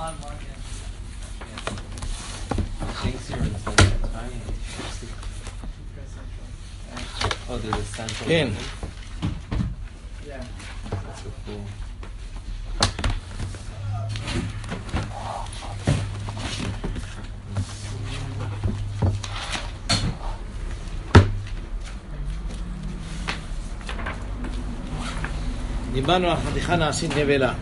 כן. דיברנו על חתיכה נעשית נבלה.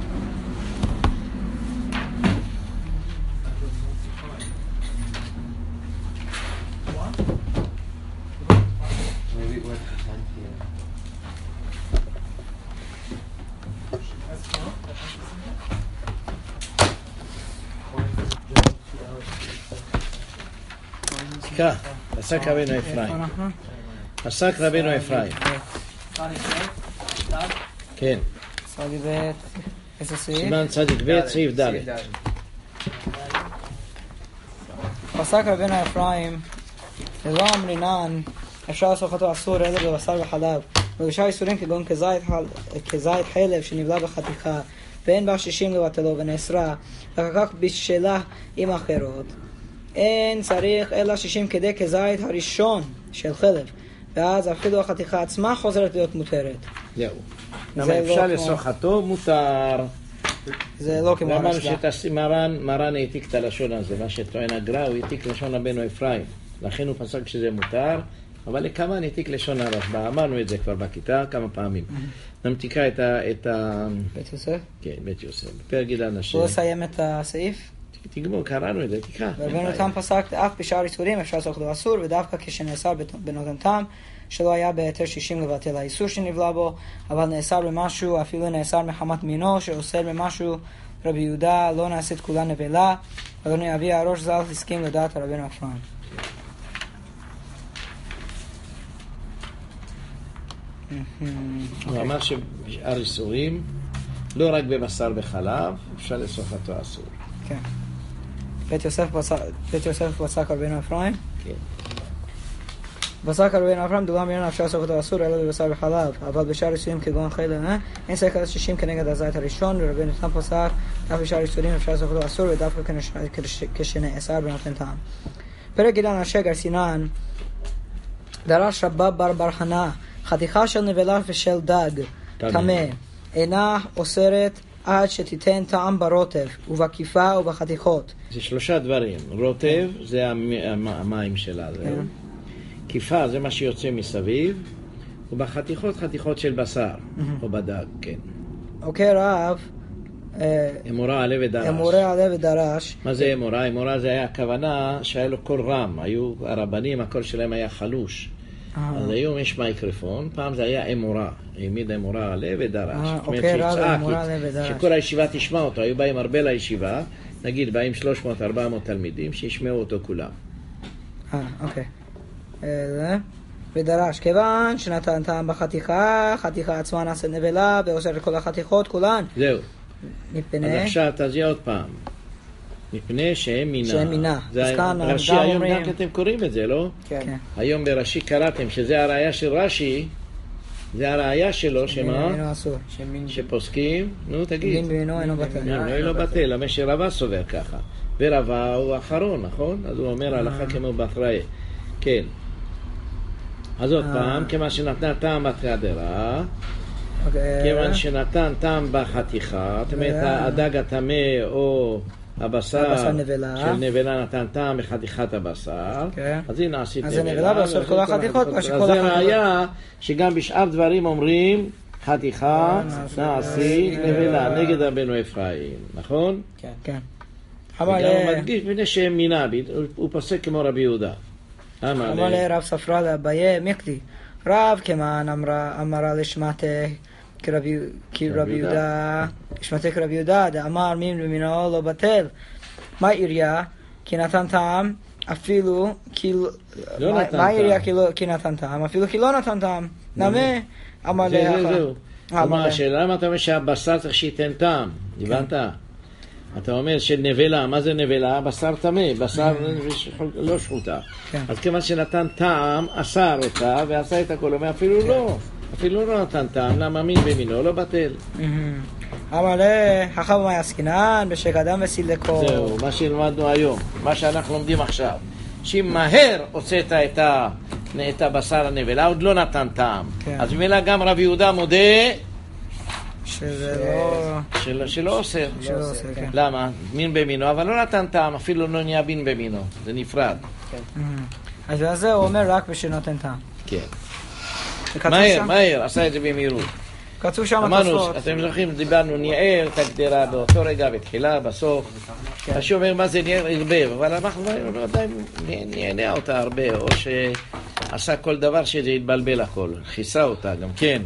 תקרא, פסק רבינו אפרים. פסק רבינו אפרים. כן. צדיק ב', איזה סעיף? סימן צדיק ב', סעיף ד'. פסק רבינו אפרים, ללא אמרינן, אפשר לעשות אותו אסור אלא בבשר וחלב. ובשאר איסורים כגון כזית חלב שנבלה בחתיכה, ואין בה 60 לבטלו ונאסרה, ואחר כך בשלה עם אחרות. אין צריך אלא 60 כדי כזית הראשון של חלב, ואז אפילו החתיכה עצמה חוזרת להיות מותרת. זהו. למה אפשר לסוחתו מותר. זה לא כמו אמרנו מרן העתיק את הלשון הזה, מה שטוען הגר"א, הוא העתיק לשון רבנו אפרים, לכן הוא פסק שזה מותר, אבל לכמה העתיק לשון הרשב"א, אמרנו את זה כבר בכיתה כמה פעמים. נמתיקה את ה... בית יוסף? כן, בית יוסף, בפרק גיל אנשים. הוא לסיים את הסעיף? תגמור, קראנו את זה, תקרא. רבנו תם פסק, אף בשאר איסורים אפשר לעשות אותו אסור, ודווקא כשנאסר בנותן תם, שלא היה בהיתר 60 לבטל האיסור שנבלה בו, אבל נאסר במשהו, אפילו נאסר מחמת מינו, שאוסר במשהו רבי יהודה, לא נעשית כולה נבלה, אדוני אבי הראש ז"ל הסכים לדעת רבנו אפרים. הוא אמר שבשאר איסורים, לא רק בבשר וחלב, אפשר לסוחתו אסור. כן. בית יוסף פסק רבנו אפרים? כן. פסק רבנו אפרים, דובר בעניין אפשר לעשות אותו אסור אלא בבשר וחלב, אבל בשאר איסורים כגון חלב, אין צריך עד 60 כנגד הזית הראשון, ורבנו תם פסק, אף בשאר איסורים אפשר לעשות אותו אסור, ודווקא כשנאסר בנותן טעם. פרק גיל אנשי גרסינן, דרש רבא בר חנה, חתיכה של נבלה ושל דג, טמא, אינה אוסרת עד שתיתן טעם ברוטב, ובכיפה ובחתיכות. זה שלושה דברים. רוטב זה המים שלה, זהו. כיפה זה מה שיוצא מסביב, ובחתיכות חתיכות של בשר, או בדג, כן. אוקיי, רב. אמורה עלה ודרש. אמורה עלה ודרש. מה זה אמורה? אמורה זה היה הכוונה שהיה לו קול רם. היו הרבנים, הקול שלהם היה חלוש. אז היום יש מייקרופון, פעם זה היה אמורה. העמיד אמורה עלה ודרש. אוקיי, רב, אמורה עלה ודרש. שכל הישיבה תשמע אותו. היו באים הרבה לישיבה, נגיד באים 300-400 תלמידים, שישמעו אותו כולם. אוקיי. ודרש, כיוון שנתן טעם בחתיכה, חתיכה עצמה נעשית נבלה, ואוסר כל החתיכות כולן. זהו. מפני... אז עכשיו תזיע עוד פעם. מפני שהם מינה. שהם מינה. רש"י היום גם אתם קוראים את זה, לא? כן. היום ברש"י קראתם שזה הראיה של רש"י, זה הראיה שלו, שמה? אינו אסור. שפוסקים, נו תגיד. דין בינו אינו בטל. אינו בטל, למה שרבה סובר ככה. ורבה הוא האחרון, נכון? אז הוא אומר הלכה כמו בתראי. כן. אז עוד פעם, כיוון שנתנה טעם בתרדרה, כיוון שנתן טעם בחתיכה, זאת אומרת, הדג הטמא או הבשר של נבלה נתן טעם בחתיכת הבשר, אז היא נעשית נבלה. אז זה נבלה בסוף כל החתיכות. אז זה ראיה שגם בשאר דברים אומרים חתיכה נעשית נבלה, נגד רבנו אפרים, נכון? כן. וגם הוא מדגיש מפני שהם מינה, הוא פוסק כמו רבי יהודה. אמר לרב ספרא לאביי מקדי, רב כמען אמרה לשמטה כרבי יהודה, שמטה כרבי יהודה, דאמר מין ומינו לא בטל. מה עיריה? כי נתן טעם, אפילו מה עיריה כי נתן טעם? אפילו כי לא נתן טעם. נמה, אמר לאחר. כלומר, השאלה למה אתה אומר שהבשר צריך שייתן טעם? הבנת? אתה אומר של נבלה, מה זה נבלה? בשר טמא, בשר לא שחוטה. אז כיוון שנתן טעם, אסר אותה ועשה את הכל, אומר אפילו לא נתן טעם, למה מין במינו לא בטל. אמר לה, חכם מה עסקינן, בשקדם וסילקו. זהו, מה שלמדנו היום, מה שאנחנו לומדים עכשיו. שאם מהר הוצאת את הבשר הנבלה, עוד לא נתן טעם. כן. אז ממילא גם רב יהודה מודה שזה לא... שלא אוסר. שלא אוסר, כן. למה? מין במינו, אבל לא נתן טעם, אפילו לא נהיה מין במינו. זה נפרד. אז זה הוא אומר רק בשנותן טעם. כן. מהר, עשה את זה במהירות. כתוב שם אמרנו, התוספות. אתם זוכרים, דיברנו, ניער את הגדרה באותו רגע, בתחילה, בסוף. חשוב אומר מה זה ניער ערבב, אבל אנחנו לא יודעים, ניענע אותה הרבה, או שעשה כל דבר שזה יתבלבל הכל, כיסה אותה גם, כן.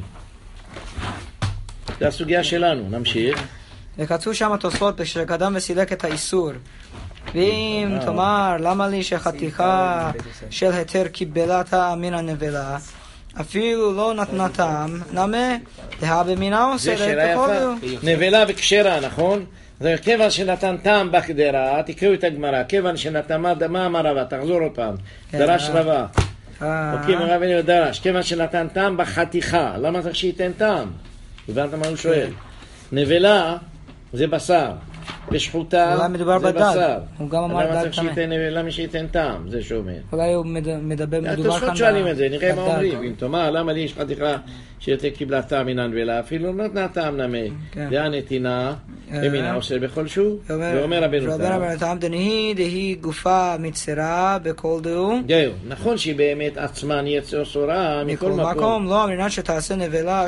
זה הסוגיה שלנו, נמשיך. וכתוב שם התוספות שקדם וסילק את האיסור. ואם תאמר, למה לי שחתיכה של היתר קיבלה טעם מן הנבלה, אפילו לא נתנה טעם, נמה, דהה במינה אוסרת. זה שאלה יפה. נבלה וכשרה, נכון? זה כיוון שנתן טעם בקדרה, תקראו את הגמרא, כיוון שנתן, מה אמר רבה? תחזור עוד פעם. דרש רבה. אוקיי, רב אליהו דרש, כיוון שנתן טעם בחתיכה, למה צריך שייתן טעם? הבנת מה הוא שואל? נבלה זה בשר, ושחוטה זה בשר. הוא גם אמר דל טמא. למה שייתן טעם? זה שאומר. אולי הוא מדבר כאן... התוספות שואלים את זה, נראה מה אומרים. אם תאמר, למה לי יש חתיכה שיותר קיבלה טעם מן הנבלה, אפילו לא נתנה טעם נמה. זה הנתינה, במינה עושה בכל שהוא, ואומר רבנו תם. דהי גופה מצרה בכל דהו. זהו, נכון שהיא באמת עצמה נהיית אסורה מכל מקום. לא, אמרינן שתעשה נבלה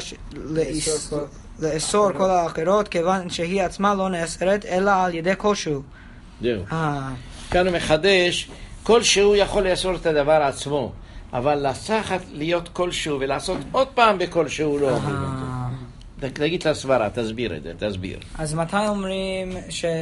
לאסור כל האחרות, כיוון שהיא עצמה לא נאסרת, אלא על ידי כלשהו. זהו. כאן הוא מחדש, כלשהו יכול לאסור את הדבר עצמו, אבל לסחת להיות כלשהו ולעשות עוד פעם בכלשהו לא אומרים את זה. תגיד לסברה, תסביר את זה, תסביר. אז מתי אומרים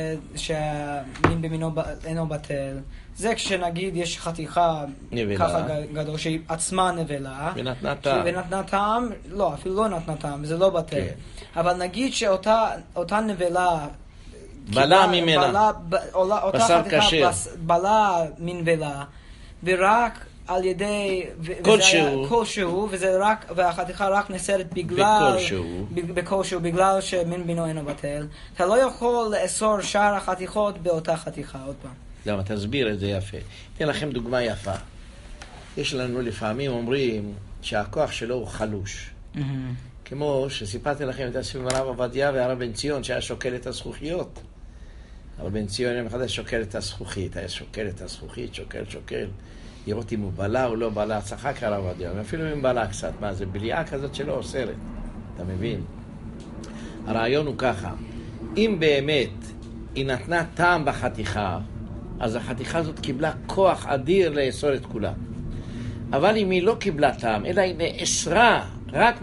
שמין במינו אינו בטל? זה כשנגיד יש חתיכה ככה גדול שהיא עצמה נבלה ונתנה טעם, לא, אפילו לא נתנה טעם, זה לא בטל. אבל נגיד שאותה נבלה בלה ממנה, בשר כשר, בלה מנבלה, ורק על ידי כלשהו, והחתיכה רק נסרת בכלשהו, בגלל שמין במינו אינו בטל. אתה לא יכול לאסור שאר החתיכות באותה חתיכה, עוד פעם. למה? תסביר את זה יפה. אתן לכם דוגמה יפה. יש לנו לפעמים אומרים שהכוח שלו הוא חלוש. כמו שסיפרתי לכם את הסיפור הרב עובדיה והרב בן ציון שהיה שוקל את הזכוכיות. הרב בן ציון יום אחד שוקל את הזכוכית, היה שוקל את הזכוכית, שוקל. לראות אם הוא בלה או לא בלה, צחק הרב עובדיה, אפילו אם בלה קצת. מה, זה בליעה כזאת שלא אוסרת. אתה מבין? הרעיון הוא ככה, אם באמת היא נתנה טעם בחתיכה, אז החתיכה הזאת קיבלה כוח אדיר לאסור את כולה. אבל אם היא לא קיבלה טעם, אלא היא נאסרה רק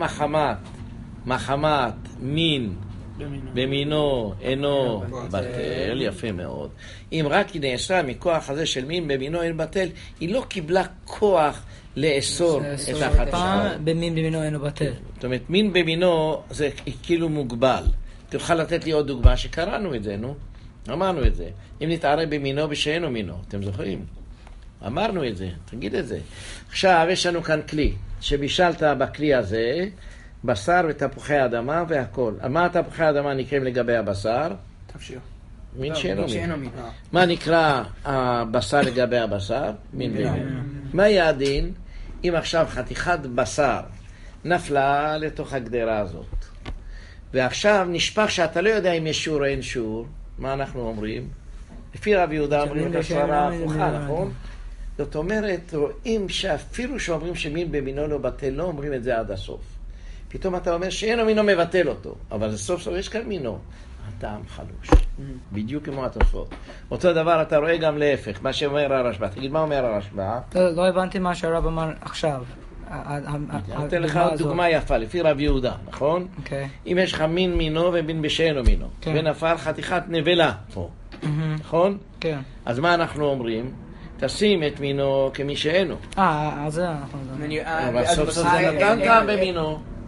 מחמת מין במינו אינו בטל, יפה מאוד. אם רק היא נאסרה מכוח הזה של מין במינו אינו בטל, היא לא קיבלה כוח לאסור את החתיכה. במין במינו אינו בטל. זאת אומרת, מין במינו זה כאילו מוגבל. תוכל לתת לי עוד דוגמה שקראנו את זה, נו? אמרנו את זה. אם נתערב במינו בשאינו מינו, אתם זוכרים? אמרנו את זה, תגיד את זה. עכשיו יש לנו כאן כלי, שבישלת בכלי הזה, בשר ותפוחי אדמה והכל. מה תפוחי אדמה נקראים לגבי הבשר? תפשיר. מין שאינו מינו. מה נקרא הבשר לגבי הבשר? מין במינו. מה יהיה הדין? אם עכשיו חתיכת בשר נפלה לתוך הגדרה הזאת, ועכשיו נשפך שאתה לא יודע אם יש שיעור או אין שיעור, מה אנחנו אומרים? לפי רב יהודה אומרים את הסברה ההפוכה, נכון? זאת אומרת, רואים שאפילו שאומרים שמין במינו לא בטל, לא אומרים את זה עד הסוף. פתאום אתה אומר שאינו מינו מבטל אותו, אבל סוף סוף יש כאן מינו. הטעם חלוש. בדיוק כמו התוספות. אותו דבר אתה רואה גם להפך, מה שאומר הרשב"א. תגיד, מה אומר הרשב"א? לא הבנתי מה שהרב אמר עכשיו. נותן לך דוגמה יפה, לפי רב יהודה, נכון? אם יש לך מין מינו ומין בשאינו מינו, ונפל חתיכת נבלה פה, נכון? כן. אז מה אנחנו אומרים? תשים את מינו כמי שאינו. אז זה אנחנו אומרים. אבל סוף סוף זה נתן טעם במינו.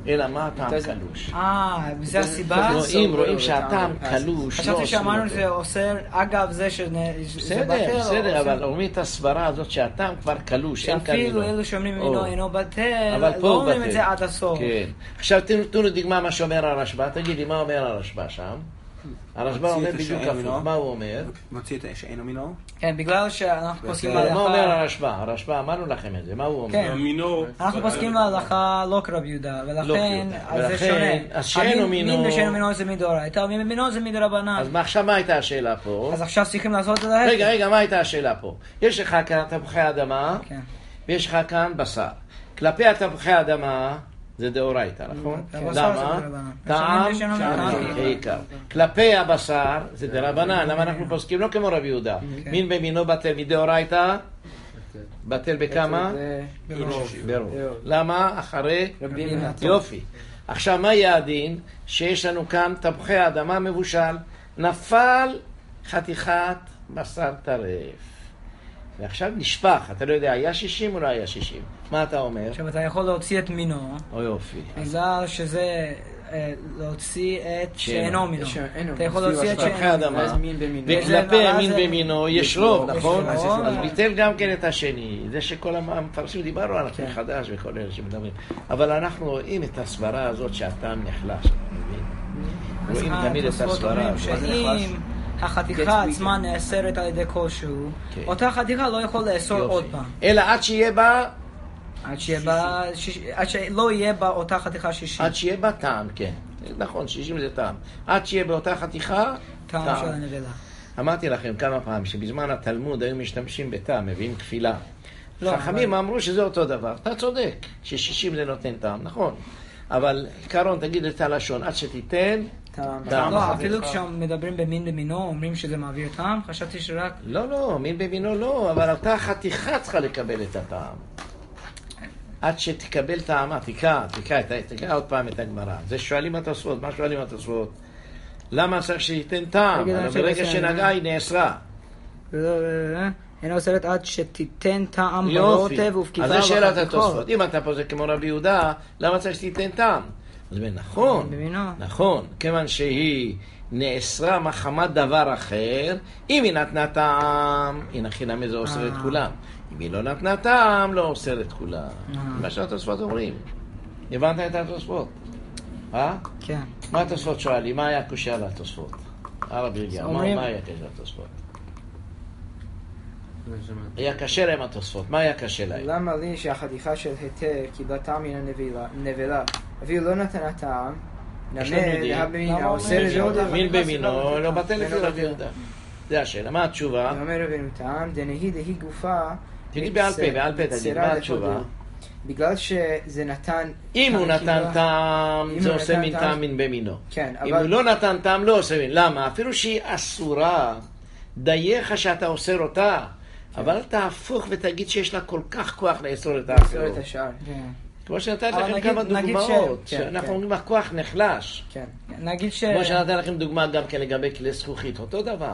אלא מה הטעם קלוש. וזה הסיבה? רואים שהטעם קלוש. חשבתי שאמרנו שזה אוסר, אגב זה בסדר, אבל אומרים את הסברה הזאת שהטעם כבר קלוש, אין כאן מינו. שאפילו אלו שאומרים מינו אינו בטל, לא אומרים את זה עד הסוף. עכשיו תנו דוגמה מה שאומר הרשב"א, תגידי מה אומר הרשב"א שם? הרשב"א אומר בדיוק הפוך, מה הוא אומר? מוציא את שאינו מינו? כן, בגלל שאנחנו פוסקים בהלכה... מה אומר הרשב"א? אמרנו לכם את זה, מה הוא אומר? כן, אנחנו פוסקים בהלכה לא כרב יהודה, ולכן זה שונה. אז שאינו מינו... מין ושאינו מינו זה מדאורייתא, מין ומינו זה מדרבנן. אז עכשיו מה הייתה השאלה פה? אז עכשיו צריכים לעשות את זה להפך. רגע, מה הייתה השאלה פה? יש לך כאן תפוחי אדמה, ויש לך כאן בשר. כלפי התפוחי אדמה... זה דאורייתא, נכון? למה? טעם עיקר. כלפי הבשר זה דרבנן, למה אנחנו פוסקים לא כמו רבי יהודה. מין במינו בטל מדאורייתא? בטל בכמה? ברוב. למה? אחרי? יופי. עכשיו מה יהיה הדין? שיש לנו כאן תפוחי אדמה מבושל, נפל חתיכת בשר טרף. ועכשיו נשפך, אתה לא יודע, היה 60 או לא היה 60? מה אתה אומר? עכשיו אתה יכול להוציא את מינו. או יופי. בגלל שזה להוציא את שאינו מינו. אתה יכול להוציא את תפוחי אדמה. וכלפי מין במינו יש רוב, נכון? אז ביטל גם כן את השני. זה שכל המפרשים דיברו על הכי חדש וכל אלה שמדברים. אבל אנחנו רואים את הסברה הזאת שהטעם נחלש. רואים תמיד את הסברה הזאת. החתיכה עצמה נאסרת על ידי כלשהו, אותה חתיכה לא יכול לאסור עוד פעם. אלא עד שיהיה בה... עד שלא יהיה בה אותה חתיכה 60. עד שיהיה בה טעם, כן. נכון, 60 זה טעם. עד שיהיה באותה חתיכה, טעם של הנבלה. אמרתי לכם כמה פעמים שבזמן התלמוד היו משתמשים בטעם, מביאים כפילה. חכמים אמרו שזה אותו דבר. אתה צודק, ש60 זה נותן טעם, נכון. אבל עיקרון, תגיד את הלשון, עד שתיתן... לא, אפילו כשמדברים במין במינו, אומרים שזה מעביר טעם? חשבתי שרק... לא, מין במינו לא, אבל אותה חתיכה צריכה לקבל את הטעם. עד שתקבל טעמה, תקרא עוד פעם את הגמרא. זה שואלים התוספות, מה שואלים התוספות? למה צריך שייתן טעם? ברגע שנגעה היא נאסרה. אינה אוסרת עד שתיתן טעם ברוטב ובקיבה. אז זה שאלת התוספות. אם אתה פה זה כמו רבי יהודה, למה צריך שתיתן טעם? אז נכון, כיוון שהיא נאסרה מחמת דבר אחר, אם היא נתנה טעם, הנה חינם איזה אוסר את כולם. אם היא לא נתנה טעם, לא אוסר את כולם. מה שהתוספות אומרים. הבנת את התוספות? כן. מה התוספות שואלים? מה היה קשה על התוספות? הרב ירגיע, מה היה קשה על התוספות? היה קשה להם התוספות, מה היה קשה להם? למה לי שהחתיכה של היתר קיבלה טעם מן הנבלה, אפילו לא נתנה טעם, מין במינו, לא בטל לפי רבי יהודה. זה השאלה, מה התשובה? אומר רבינו טעם, דנהי דהי גופה... תגיד בעל פה, תגיד, מה התשובה? בגלל שזה נתן... אם הוא נתן טעם, זה עושה מין טעם מין במינו. אם הוא לא נתן טעם, לא עושה מין. למה? אפילו שהיא אסורה, דייך שאתה אוסר אותה. אבל תהפוך ותגיד שיש לה כל כך כוח לאסור את האחרות. לאסור את השאר. כמו שנתת לכם כמה דוגמאות, שאנחנו אומרים הכוח נחלש. כמו שנתת לכם דוגמה גם כן לגבי כלי זכוכית, אותו דבר.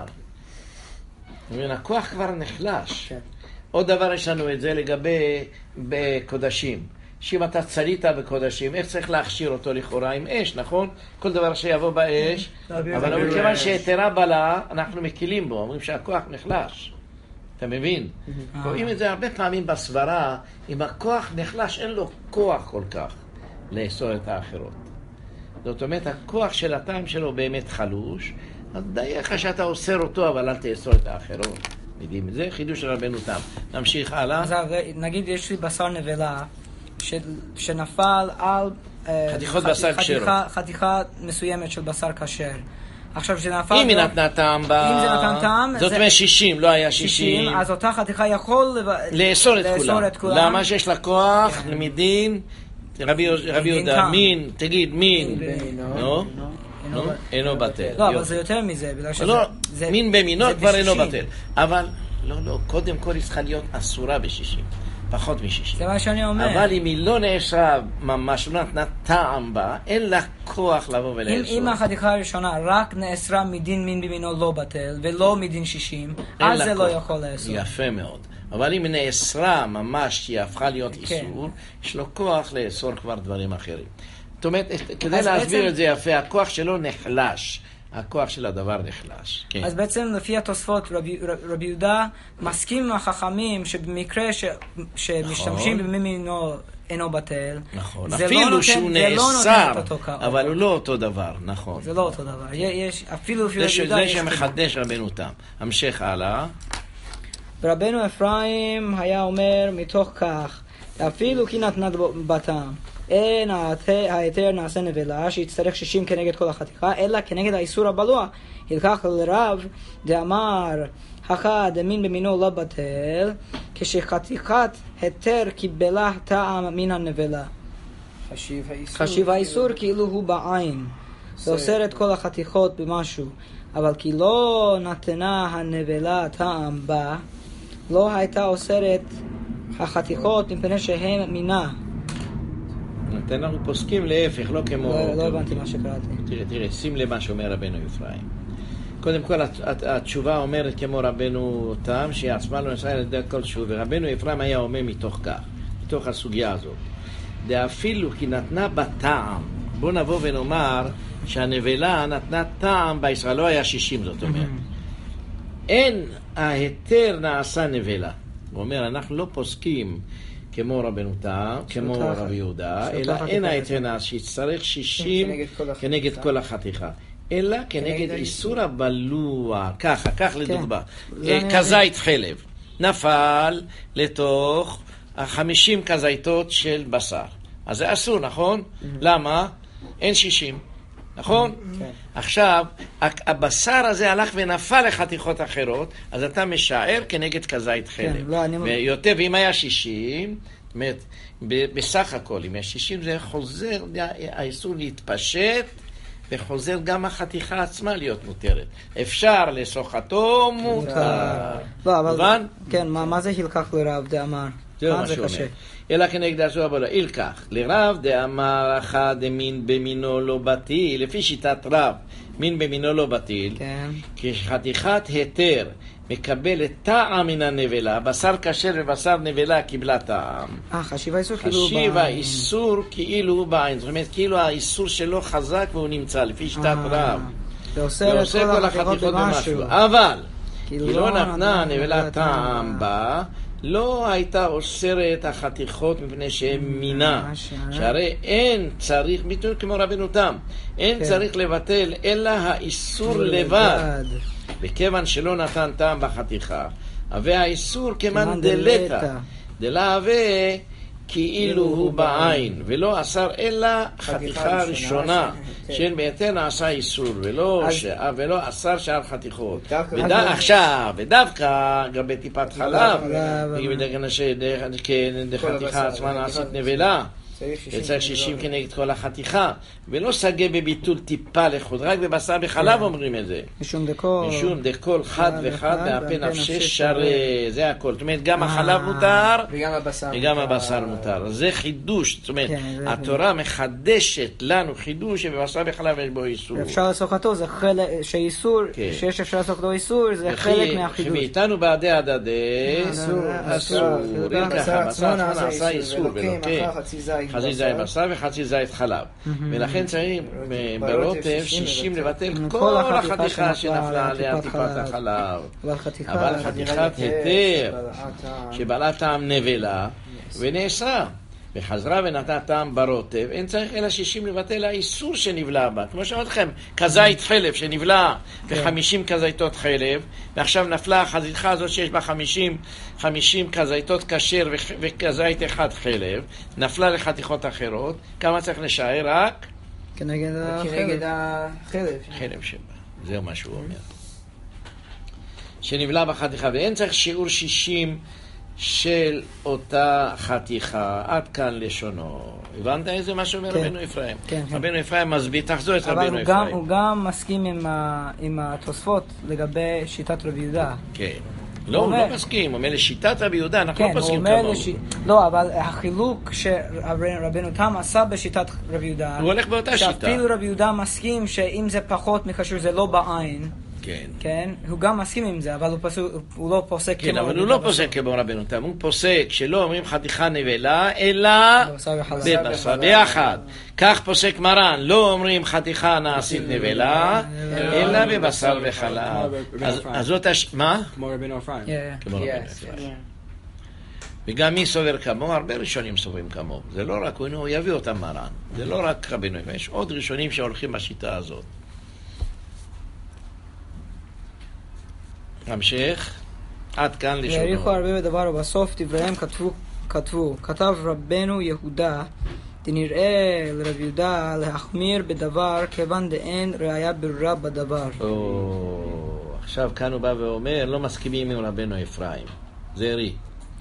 הכוח כבר נחלש. עוד דבר יש לנו את זה לגבי בקודשים. שאם אתה צלית בקודשים, איך צריך להכשיר אותו לכאורה עם אש, נכון? כל דבר שיבוא באש, אבל כיוון שיתרה בלה, אנחנו מקילים בו, אומרים שהכוח נחלש. אתה מבין? רואים את זה הרבה פעמים בסברה, אם הכוח נחלש, אין לו כוח כל כך לאסור את האחרות. זאת אומרת, הכוח של הטעם שלו באמת חלוש, אז דייך שאתה אוסר אותו, אבל אל תאסור את האחרות. יודעים את זה? חידוש של רבנו תם. נמשיך הלאה. אז נגיד יש לי בשר נבלה, שנפל על חתיכות בשר כשרות. חתיכה מסוימת של בשר כשר. עכשיו שנפל... אם היא נתנה טעם בה... אם זה נתן טעם... זאת אומרת 60, לא היה 60. אז אותה חתיכה יכול... לאסור את כולם. למה שיש לה כוח מדין... רבי יהודה, מין, תגיד מין. נו? אינו בטל. לא, אבל זה יותר מזה. לא, מין במינו כבר אינו בטל. אבל, לא, קודם כל היא צריכה להיות אסורה ב-60. פחות מ-60. זה מה שאני אומר. אבל אם היא לא נאסרה ממש, לא נתנה טעם בה, אין לה כוח לבוא ולאסור. אם החתיכה הראשונה רק נאסרה מדין מין במינו לא בטל, ולא מדין 60, אז זה לא יכול לאסור. יפה מאוד. אבל אם נאסרה ממש, היא הפכה להיות איסור, יש לו כוח לאסור כבר דברים אחרים. זאת אומרת, כדי להסביר את זה יפה, הכוח שלו נחלש. הכוח של הדבר נחלש. כן. אז בעצם לפי התוספות, רבי יהודה מסכים עם החכמים שבמקרה שמשתמשים במינו אינו בטל. נכון. אפילו שהוא נאסר, אבל הוא לא אותו דבר. נכון. זה לא אותו דבר. יש, אפילו לפי רבי יהודה זה שמחדש רבנו תם. המשך הלאה. ורבנו אפרים היה אומר מתוך כך, אפילו כי נתנה בתם. אין ההיתר נעשה נבלה שיצטרך 60 כנגד כל החתיכה, אלא כנגד האיסור הבלוע. ילקח לרב דאמר הכא דמין במינו לא בטל, כשחתיכת היתר קיבלה טעם מן הנבלה. חשיב האיסור כאילו הוא בעין, ואוסר את כל החתיכות במשהו, אבל כי לא נתנה הנבלה טעם בה, לא הייתה אוסרת החתיכות מפני שהן מינה. אנחנו פוסקים להפך, לא כמו... לא הבנתי מה שקראתי. תראה, שים לב מה שאומר רבנו אפרים. קודם כל, התשובה אומרת כמו רבנו תם, שעצמה לא נסעה לדעת כל שוב, ורבנו אפרים היה אומר מתוך כך, מתוך הסוגיה הזאת. דאפילו כי נתנה בטעם, בוא נבוא ונאמר שהנבלה נתנה טעם בישראל, לא היה 60 זאת אומרת. אין ההיתר נעשה נבלה. הוא אומר, אנחנו לא פוסקים כמו רבנו תם, כמו רבי יהודה, אלא אין ההיתר נעשה שיצטרך 60 כנגד כל החתיכה. אלא כנגד איסור הבלוע, ככה, כך לדוגמה, כזית חלב, נפל לתוך 50 כזיתות של בשר. אז זה אסור, נכון? למה? אין 60, נכון? עכשיו, הבשר הזה הלך ונפל לחתיכות אחרות, אז אתה משער כנגד כזית חלב. ויותר, ואם היה 60, זאת אומרת, בסך הכל, אם היה 60 זה חוזר, האיסור להתפשט, וחוזר גם החתיכה עצמה להיות מותרת. אפשר לסוחתו מותר. לא, אבל... כן, מה זה הלקח לרב דאמר? זה מה שהוא אומר. אלא כנגד הסור הבלוע. הלקח לרב דאמר אחד מין במינו לא בטיל, לפי שיטת רב, מין במינו לא בטיל, כשחתיכת היתר מקבלת טעם מן הנבלה, בשר כשר ובשר נבלה קיבלה טעם. חשיב האיסור כאילו הוא בעין. חשיב האיסור כאילו הוא בעין. זאת אומרת, כאילו האיסור שלו חזק והוא נמצא, לפי שיטת רב. ועושה כל החתיכות במשהו. אבל, כי לא נתנה הנבלה טעם בה, לא הייתה אוסרת החתיכות מפני שהן מינה. שהרי אין צריך, ביטוי כמו רבנו תם, אין צריך לבטל אלא האיסור לבד. וכיוון שלא נתן טעם בחתיכה, והאיסור כמן דלתה, דלהווה כאילו הוא בעין, ולא אסר אלא חתיכה ראשונה, שאין ביתר נעשה איסור, ולא אסר שאר חתיכות. עכשיו, ודווקא גבי טיפת חלב, חתיכה עצמה נעשית נבלה, צריך 60 כנגד כל החתיכה, ולא סגה בביטול טיפה לחוד, רק בבשר בחלב אומרים את זה. משום דקול חד וחד מהפה נפשי שרי, זה הכל. זאת אומרת, גם החלב מותר, וגם הבשר מותר. זה חידוש, זאת אומרת, התורה מחדשת לנו חידוש שבבשר בחלב יש בו איסור. אפשר לסוחתו, זה חלק, שאיסור, שיש אפשר לסוחתו איסור, זה חלק מהחידוש. ואיתנו בעדי הדדי, אסור. ככה, בשר נעשה איסור, ולא כן. חצי זית בשר וחצי זית חלב. ולכן צריך ברוטב 60 לבטל כל החתיכה שנפלה עליה טיפת החלב. אבל חתיכת היתר שבעלה טעם נבלה ונאסרה. וחזרה ונתנה טעם ברוטב, אין צריך אלא 60 לבטל האיסור שנבלע בה. כמו שאומרת לכם, כזית חלב שנבלע ב-50 כזיתות חלב, ועכשיו נפלה החתיכה הזאת שיש בה 50 כזיתות כשר וכזית אחד חלב, נפלה לחתיכות אחרות, כמה צריך לשער? רק? כנגד החלב. חלב שבה, זהו מה שהוא אומר. שנבלע בחתיכה, ואין צריך שיעור 60 של אותה חתיכה, עד כאן לשונו. הבנת איזה מה שאומר רבנו אפרים? רבנו אפרים מסביר, תחזור את רבנו אפרים. אבל הוא גם מסכים עם התוספות לגבי שיטת רבי יהודה. כן. לא, הוא לא מסכים, הוא אומר לשיטת רבי יהודה, אנחנו לא מסכים כמוהו. לא, אבל החילוק שרבנו תם עשה בשיטת רבי יהודה, הוא הולך באותה שיטה. שאפילו רבי יהודה מסכים שאם זה פחות מקשר זה לא בעין, כן. כן? הוא גם מסכים עם זה, אבל הוא לא פוסק כן, אבל הוא לא פוסק כמו רבנו תם, הוא פוסק שלא אומרים חתיכה נבלה, אלא בבשר ביחד. כך פוסק מרן, לא אומרים חתיכה נעשית נבלה, אלא בבשר וחלב. אז זאת מה? כמו רבנו אפרים. כמו רבנו אפרים. וגם מי סובר כמוהו? הרבה ראשונים סוברים כמוהו. זה לא רק, הוא יביא אותם מרן. זה לא רק רבנו אפרים, יש עוד ראשונים שהולכים בשיטה הזאת. המשך, עד כאן לשונו. והעריכו הרבה בדבר, ובסוף דבריהם כתב רבנו יהודה, דנראה לרב יהודה להחמיר בדבר, כיוון דאין ראיה ברורה בדבר. עכשיו כאן הוא בא ואומר, לא מסכימים עם רבנו אפרים. זה ערי.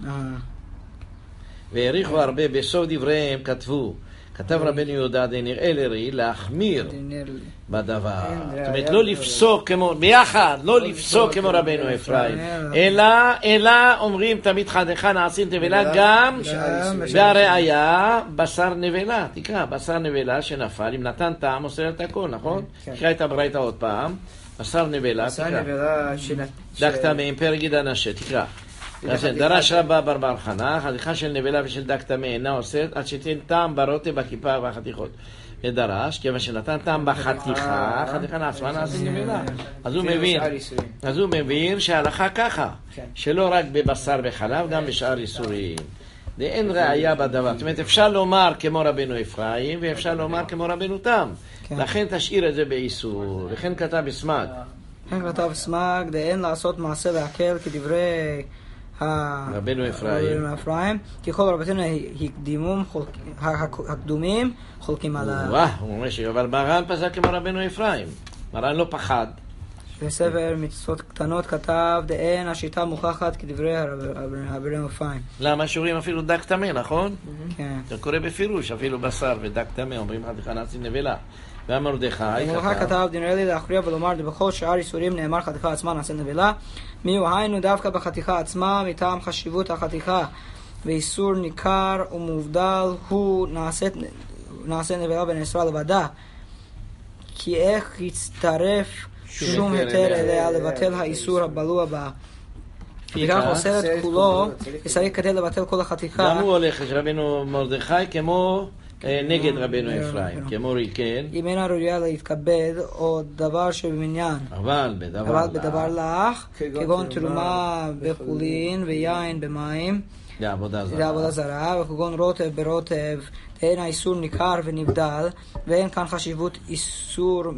והעריכו הרבה, בסוף דבריהם כתב רבנו יהודה דנראה לרי להחמיר בדבר. זאת אומרת, לא לפסוק כמו, ביחד, לא לפסוק כמו רבנו אפרים, אלא אומרים תמיד חתיכה נעשית נבלה גם, והראיה בשר נבלה, תקרא, בשר נבלה שנפל, אם נתן טעם עושה את הכל, נכון? תקרא את הברייתא עוד פעם, בשר נבלה, תקרא. דק טמא פרק גיד אנשה, תקרא. דרש רבא בר חנא, חתיכה של נבלה ושל דק טמא אינה אוסרת עד שתיתן טעם ברוטב בכיפה והחתיכות. ודרש, כיוון שנתן טעם בחתיכה, חתיכה נעשמה נעשית נבלה. אז הוא מבין שההלכה ככה, שלא רק בבשר וחלב, גם בשאר איסורים. אין ראיה בדבר. זאת אומרת, אפשר לומר כמו רבנו אפרים, ואפשר לומר כמו רבנו תם. לכן תשאיר את זה באיסור. לכן כתב בסמ"ג. לכן כתב בסמ"ג, דאין לעשות מעשה להקל כדברי רבנו אפרים, כי כל רבותינו הקדומים חולקים עליו. הוא אומר אבל מרן פסק כמו רבנו אפרים, מרן לא פחד. בספר מצוות קטנות כתב דאין השיטה מוכחת כדברי רבנו אפרים. למה שורים אפילו דק טמא, נכון? כן. זה קורה בפירוש, אפילו בשר ודק טמא אומרים חתיכה נעשית נבלה. והמרדכי כתב דנראה לי להכריע ולומר בכל שאר איסורים נאמר חתיכה עצמה נעשית נבלה, מיהו היינו דווקא בחתיכה עצמה מטעם חשיבות החתיכה ואיסור ניכר ומובדל הוא נעשית נבלה ונאסרה לבדה, כי איך יצטרף שום היתר אליה לבטל האיסור הבלוע בה, וכך עושה את כולו יסריק כדי לבטל כל החתיכה. גם הוא הולך רבנו מרדכי כמו נגד רבנו אפרים, כמו כן. אם אינה ראויה להתכבד או דבר שבמניין, אבל בדבר לך, כגון תרומה בחולין ויין במים, זה עבודה זרה, וכגון רוטב ברוטב, אין האיסור ניכר ונבדל, ואין כאן חשיבות איסור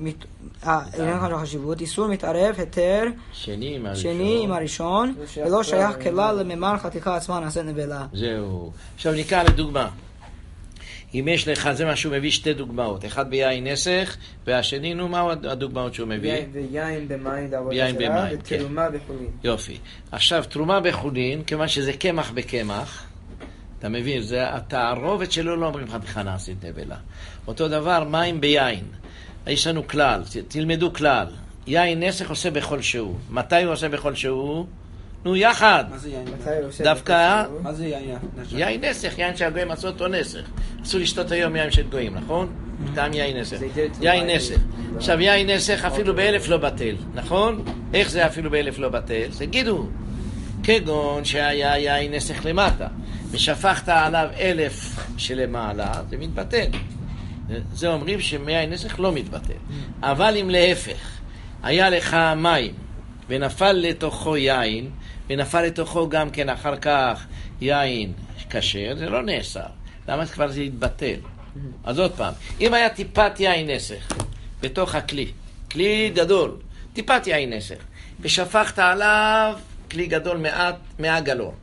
מתערב היתר שני עם הראשון, ולא שייך כלל לממר חתיכה עצמה נעשית נבלה. זהו. עכשיו ניקח לדוגמה. אם יש לך, זה מה שהוא מביא שתי דוגמאות, אחד ביין נסך, והשני, נו, מה הדוגמאות שהוא מביא? ויין במים, ותרומה בחולין. יופי. עכשיו, תרומה בחולין, כיוון שזה קמח בקמח, אתה מבין, זה התערובת שלו לא אומרים חתיכה נעשית נבלה. אותו דבר, מים ביין. יש לנו כלל, תלמדו כלל. יין נסך עושה בכל שהוא. מתי הוא עושה בכל שהוא? נו, יחד. מה זה יין? דווקא... מה זה יין? יין נסך, יין שהגויים עשו אותו נסך. אסור לשתות היום יין של גויים, נכון? טעם יין נסך. יין נסך. עכשיו, יין נסך אפילו באלף לא בטל, נכון? איך זה אפילו באלף לא בטל? תגידו, כגון שהיה יין נסך למטה, ושפכת עליו 1000 שלמעלה, זה מתבטל. זה אומרים שיין נסך לא מתבטל. אבל אם להפך, היה לך מים, ונפל לתוכו יין, ונפל לתוכו גם כן אחר כך יין כשר, זה לא נאסר. למה כבר זה יתבטל? אז עוד פעם, אם היה טיפת יין נסך בתוך הכלי, כלי גדול, טיפת יין נסך, ושפכת עליו כלי גדול 100 גלון,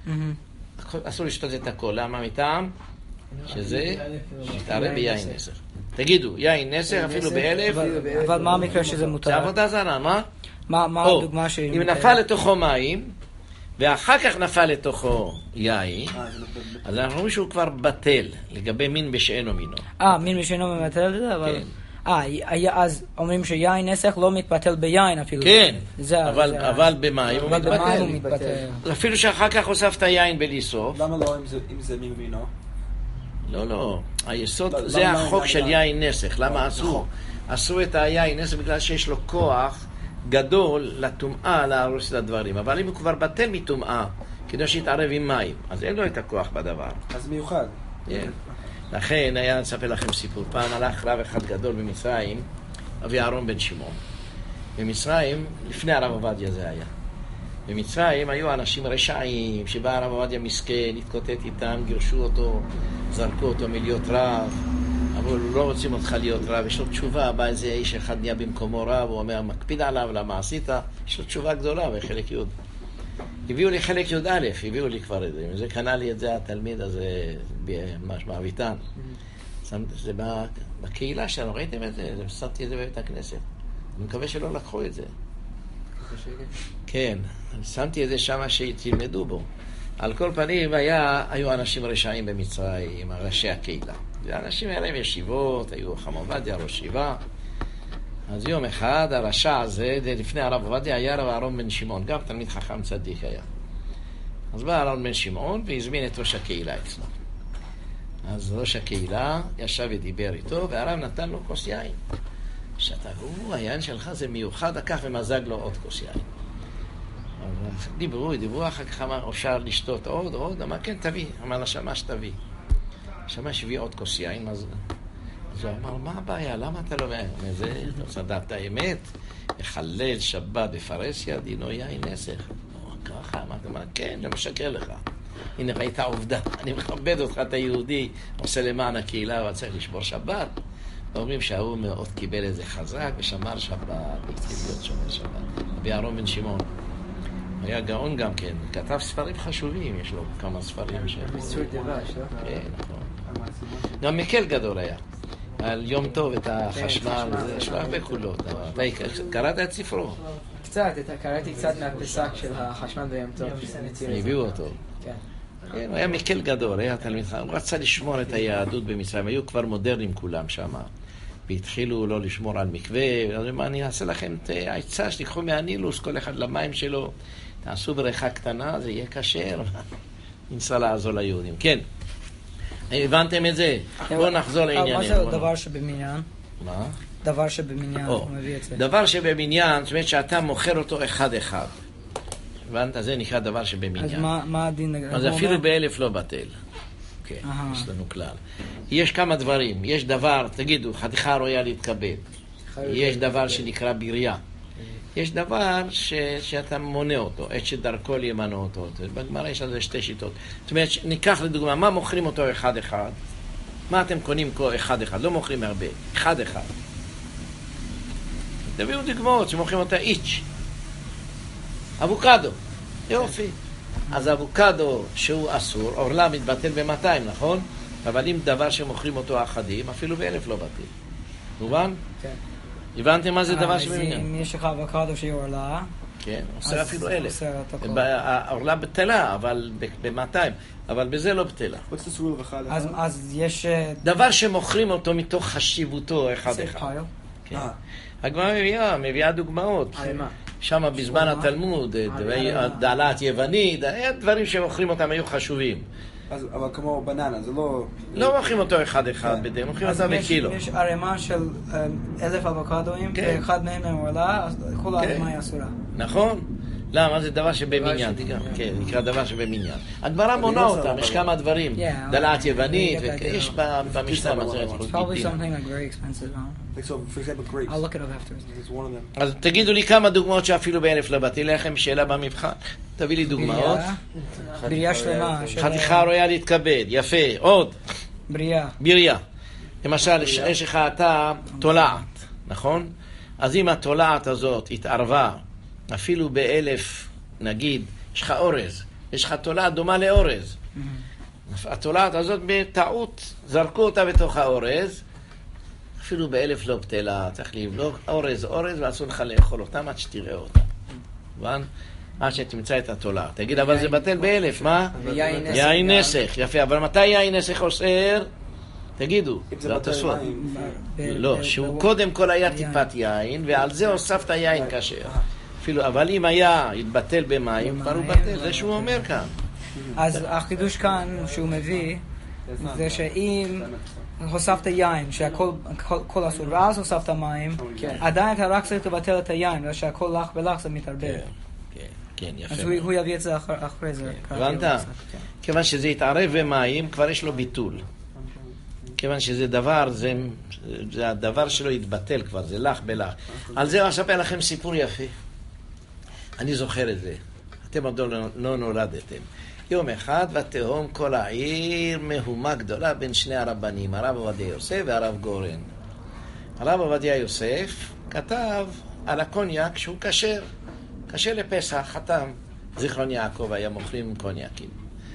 אסור לשתות את הכל. למה? מטעם שזה מתערב ביין נסך. תגידו, יין נסך אפילו ב1000. אבל מה המקרה שזה מותר? זה עבודה זרה, מה? מה הדוגמה שהיא אם נפל לתוכו מים ואחר כך נפל לתוכו יין, אז אנחנו רואים שהוא כבר בטל לגבי מין בשאינו מינו. מין בשאינו מבטל את זה? אבל אז אומרים שיין נסך לא מתבטל ביין אפילו. כן, אבל במים הוא מתבטל. אפילו שאחר כך הוספת יין בלי סוף. למה לא אם זה מין מינו? לא, היסוד זה החוק של יין נסך. למה עשו את היין נסך? בגלל שיש לו כוח גדול לטומאה להרוס את הדברים, אבל אם הוא כבר בטל מטומאה, כדי שיתערב עם מים, אז אין לו את הכוח בדבר. אז מיוחד. כן. לכן היה נספר לכם סיפור. פעם הלך רב אחד גדול במצרים, אבי אהרון בן שמעון. במצרים, לפני הרב עובדיה זה היה. במצרים היו אנשים רשעים, שבא הרב עובדיה מסכן, התקוטט איתם, גירשו אותו, זרקו אותו מלהיות רב, אבל לא רוצים אותך להיות רב, יש לו תשובה, בא איזה איש אחד נהיה במקומו רב, הוא אומר, מקפיד עליו, למה עשית? יש לו תשובה גדולה בחלק י'. הביאו לי חלק י' א', הביאו לי כבר את זה, זה קנה לי את זה התלמיד הזה, ממש מאביטן. זה בקהילה שלנו, ראיתם את זה? שמתי את זה בבית הכנסת. אני מקווה שלא לקחו את זה. כן, שמתי את זה שם שתלמדו בו. על כל פנים היו אנשים רשעים במצרים, ראשי הקהילה. האנשים האלה עם ישיבות, היו חם עובדיה, ראש ישיבה. אז יום אחד הרשע הזה, לפני הרב עובדיה, היה רב אהרון בן שמעון, גם תלמיד חכם צדיק היה. אז בא אהרון בן שמעון והזמין את ראש הקהילה אצלו. אז ראש הקהילה ישב ודיבר איתו, והרב נתן לו כוס יין. שתראו, היין שלך זה מיוחד, לקח ומזג לו עוד כוס יין. דיברו, אחר כך אמר, אפשר לשתות עוד, אמר, כן, תביא. אמר לשמש, תביא. שמש הביא עוד כוס יין, אז הוא אמר, מה הבעיה? למה אתה לא אומר? זה, לא צדקת האמת, לחלל שבת בפרסיה, דינו יין נסך. ככה, אמר, כן, לא משקר לך. הנה ראית עובדה, אני מכבד אותך, אתה יהודי, עושה למען הקהילה, הוא צריך לשבור שבת. אומרים שההוא מאוד קיבל איזה חזק ושמר שבת, התחיל להיות שומר שבת. רבי אהרון בן שמעון. היה גאון גם כן, כתב ספרים חשובים, יש לו כמה ספרים ש... ביצור דבש, לא? כן, נכון. גם מקל גדול היה. על יום טוב את החשמל, יש לו הרבה קולות. אתה קראת את ספרו? קצת, קראתי קצת מהפסק של החשמל ביום טוב. הביאו אותו. כן. כן, הוא היה מקל גדול, היה תלמיד חכם. הוא רצה לשמור את היהדות במצרים, היו כבר מודרנים כולם שם. והתחילו לא לשמור על מקווה, אז מה אני אעשה לכם את העצה שתיקחו מהנילוס, כל אחד למים שלו, תעשו בריכה קטנה, זה יהיה כשר. ניסה לעזור ליהודים. כן, הבנתם את זה? בואו נחזור לעניינים. מה זה דבר שבמניין? מה? דבר שבמניין, הוא מביא את זה. דבר שבמניין, זאת אומרת שאתה מוכר אותו אחד-אחד. הבנת? זה נקרא דבר שבמניין. אז מה הדין? אז אפילו באלף לא בטל. כן, יש לנו כלל. יש כמה דברים. יש דבר, תגידו, חתיכה ראויה להתכבד. יש דבר שנקרא בירייה. יש דבר שאתה מונה אותו, את שדרכו להימנע אותו. בגמרא יש על זה שתי שיטות. זאת אומרת, ניקח לדוגמה, מה מוכרים אותו אחד-אחד? מה אתם קונים אחד-אחד? לא מוכרים הרבה. אחד-אחד. תביאו דוגמאות שמוכרים אותה איץ'. אבוקדו. יופי. אז אבוקדו שהוא אסור, אורלה מתבטל ב-200, נכון? אבל אם דבר שמוכרים אותו אחדים, אפילו ב-1000 לא בטל. מובן? כן. הבנתם מה זה דבר שבמניין? אם יש לך אבוקדו שהיא אורלה... כן, עושה אפילו 1000. עושה האורלה בטלה, אבל ב-200. אבל בזה לא בטלה. אז יש... דבר שמוכרים אותו מתוך חשיבותו אחד-אחד. כן. הגמרא מביאה דוגמאות. שם בזמן התלמוד, דלת יוונית, דברים שמוכרים אותם היו חשובים. אבל כמו בננה, זה לא... לא מוכרים אותו אחד-אחד בדם, מוכרים אותו בקילו. יש ערימה של 1000 אבוקדואים, ואחד מהם הם עולה, אז כל הערימה היא אסורה. נכון. למה? זה דבר שבמניין, כן, נקרא דבר שבמניין. הגמרא מונה אותם, יש כמה דברים. דלת יוונית, יש במשנה מזרת חוגיתים. אז תגידו לי כמה דוגמאות שאפילו ב1000 לא בטל. לכם שאלה במבחן. תביא לי דוגמאות. בריאה שלמה. חתיכה ראויה להתכבד, יפה. עוד. בירייה. למשל, יש לך אתה תולעת, נכון? אז אם התולעת הזאת התערבה אפילו ב1000, נגיד, יש לך אורז, יש לך תולעת דומה לאורז. התולעת הזאת בטעות, זרקו אותה בתוך האורז, אפילו ב1000 לא בטלה, צריך לבלוק אורז, ואסור לך לאכול אותם עד שתראה אותה. מובן? עד שתמצא את התולעת. תגיד, אבל זה בטל ב1000, מה? יין נסך, יפה, אבל מתי יין נסך אוסר? תגידו, זה התוספות. לא, שהוא קודם כל היה טיפת יין, ועל זה הוספת יין כשר. אפילו, אבל אם היה התבטל במים, כבר הוא בטל, זה שהוא אומר כאן. אז החידוש כאן שהוא מביא, זה שאם הוספת יין, שהכל אסור, ואז הוספת מים, עדיין אתה רק צריך לבטל את היין, שהכל לך ולך זה מתערבב. כן, יפה. אז הוא יביא את זה אחרי זה. הבנת? כיוון שזה יתערב במים, כבר יש לו ביטול. כיוון שזה דבר, זה הדבר שלו יתבטל כבר, זה לך בלך. על זה אספר לכם סיפור יפה. אני זוכר את זה. אתם עוד לא נולדתם. יום אחד ותהום כל העיר מהומה גדולה בין שני הרבנים, הרב עובדיה יוסף והרב גורן. הרב עובדיה יוסף כתב על הקוניאק שהוא כשר. כשר לפסח, חתם. זיכרון יעקב היה מוכרים קוניאקים.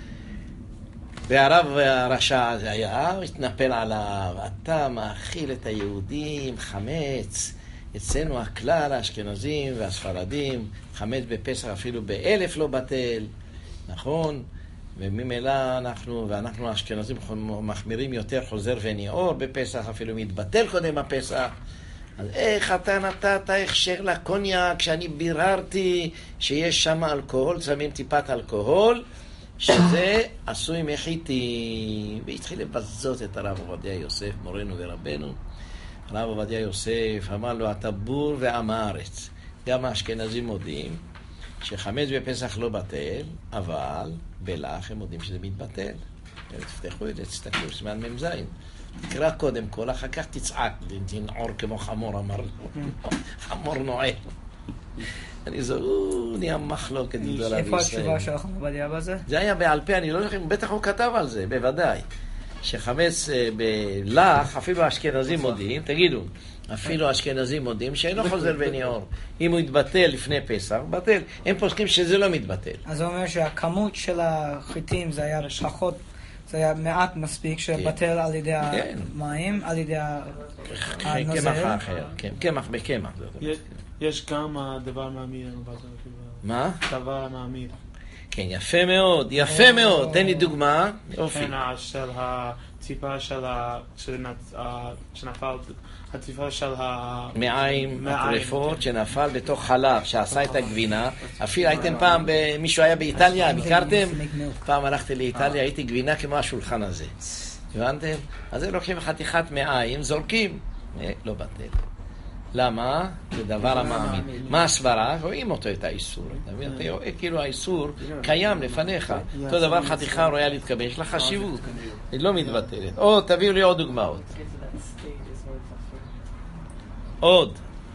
והרב הרשע הזה היה, התנפל עליו, אתה מאכיל את היהודים, חמץ. אצלנו הכלל, האשכנזים והספרדים, חמץ בפסח אפילו ב1,000 לא בטל, נכון? וממילא אנחנו האשכנזים מחמירים יותר, חוזר וניעור בפסח, אפילו מתבטל קודם הפסח. אז איך אתה נתת הכשר לקוניאק כשאני ביררתי שיש שם אלכוהול, שמים טיפת אלכוהול, שזה עשוי מחיטים. והתחיל לבזות את הרב עובדיה יוסף, מורנו ורבנו. הרב עובדיה יוסף אמר לו, אתה בור ועם הארץ. גם האשכנזים מודים שחמץ בפסח לא בטל, אבל בלח הם מודים שזה מתבטל. תפתחו את זה, תסתכלו, סימן מ"ז. תקרא קודם כל, אחר כך תצעק, תנעור כמו חמור, אמר לו. חמור נועל. אני זהו, נהיה מחלוקת גדולה בישראל. איפה התשובה שלך עובדיה בזה? זה היה בעל פה, אני לא יודע, בטח הוא כתב על זה, בוודאי. שחמץ בלח, אפילו האשכנזים מודיעים, תגידו, אפילו האשכנזים מודיעים שאינו חוזר וניעור. אם הוא יתבטל לפני פסח, בטל. הם פוסקים שזה לא מתבטל. אז זה אומר שהכמות של החיטים זה היה פחות, זה היה מעט מספיק שבטל על ידי המים, על ידי הנוזל. קמח אחר, קמח בקמח. יש גם דבר מעמיד. מה? דבר מעמיד. כן, יפה מאוד, יפה מאוד. תן לי דוגמה. יופי. של הטיפה שנפל, הטיפה של מעיים הטרפות שנפל בתוך חלב, שעשה את הגבינה. אפילו הייתם פעם, מישהו היה באיטליה, הכרתם? פעם הלכתי לאיטליה, הייתי גבינה כמו השולחן הזה. הבנתם? אז הם לוקחים חתיכת מעיים, זורקים. לא בטל. למה? זה דבר המעמיד. מה הסברה? רואים אותו את האיסור. אתה רואה כאילו האיסור קיים לפניך. אותו דבר חתיכה רואה להתקבל, יש לה חשיבות. היא לא מתבטלת. או, תביאו לי עוד דוגמאות. עוד.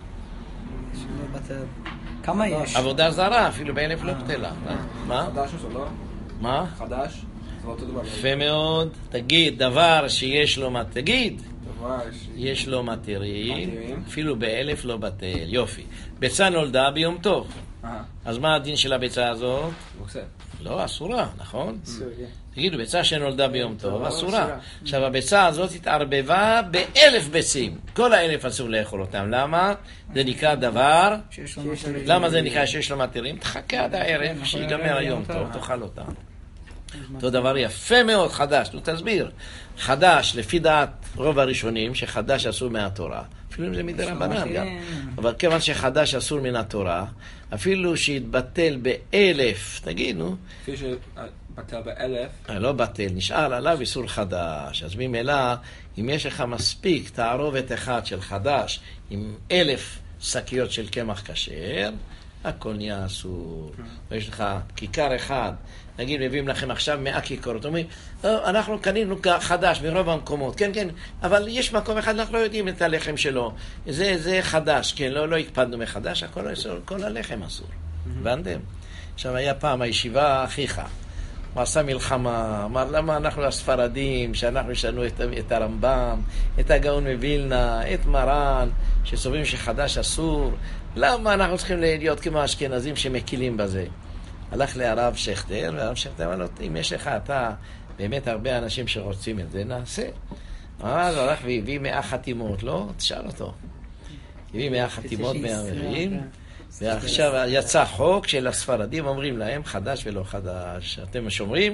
כמה יש? עבודה זרה, אפילו ב1,000 לא בטלה. מה? חדש או לא? מה? חדש? זה אותו דבר. יפה מאוד. תגיד, דבר שיש לו תגיד. יש לו מתירים, אפילו ב1,000 לא בטל. יופי. ביצה נולדה ביום טוב. אז מה הדין של הביצה הזאת? לא, אסורה, נכון? תגידו, ביצה שנולדה ביום טוב, אסורה. עכשיו, הביצה הזאת התערבבה ב1,000 ביצים. כל 1,000 אסור לאכול אותם. למה? זה נקרא דבר. למה זה נקרא שיש לו מתירים? תחכה עד הערב, שיגמר היום טוב, תאכל אותם. אותו דבר יפה מאוד, חדש. נו, תסביר. חדש, לפי דעת רוב הראשונים, שחדש אסור מהתורה. אפילו אם זה מדי רבנן גם. אבל כיוון שחדש אסור מן התורה, אפילו שיתבטל ב1,000, תגידו. אפילו שבטל ב1,000. לא בטל, נשאר עליו איסור חדש. אז ממילא, אם יש לך מספיק תערובת אחד של חדש, עם 1,000 שקיות של קמח כשר, הכל נהיה אסור. ויש לך כיכר אחד, נגיד, מביאים לכם עכשיו 100 כיכרות. אומרים, אנחנו קנינו חדש ברוב המקומות. כן, כן, אבל יש מקום אחד, אנחנו לא יודעים את הלחם שלו. זה חדש, כן, לא הקפדנו מחדש, הכל אסור, כל הלחם אסור. הבנתם? עכשיו היה פעם הישיבה אחיך. הוא עשה מלחמה, אמר, למה אנחנו הספרדים, שאנחנו ישנו את הרמב"ם, את הגאון מווילנה, את מרן, שסוברים שחדש אסור, למה אנחנו צריכים להיות כמו האשכנזים שמקילים בזה? הלך להרב שכטר, והרב שכטר אמר לו, אם יש לך אתה באמת הרבה אנשים שרוצים את זה, נעשה. אז הלך והביא 100 חתימות, לא? תשאל אותו. הביא 100 חתימות מהמרים, ועכשיו יצא חוק של הספרדים, אומרים להם חדש ולא חדש. אתם שומרים?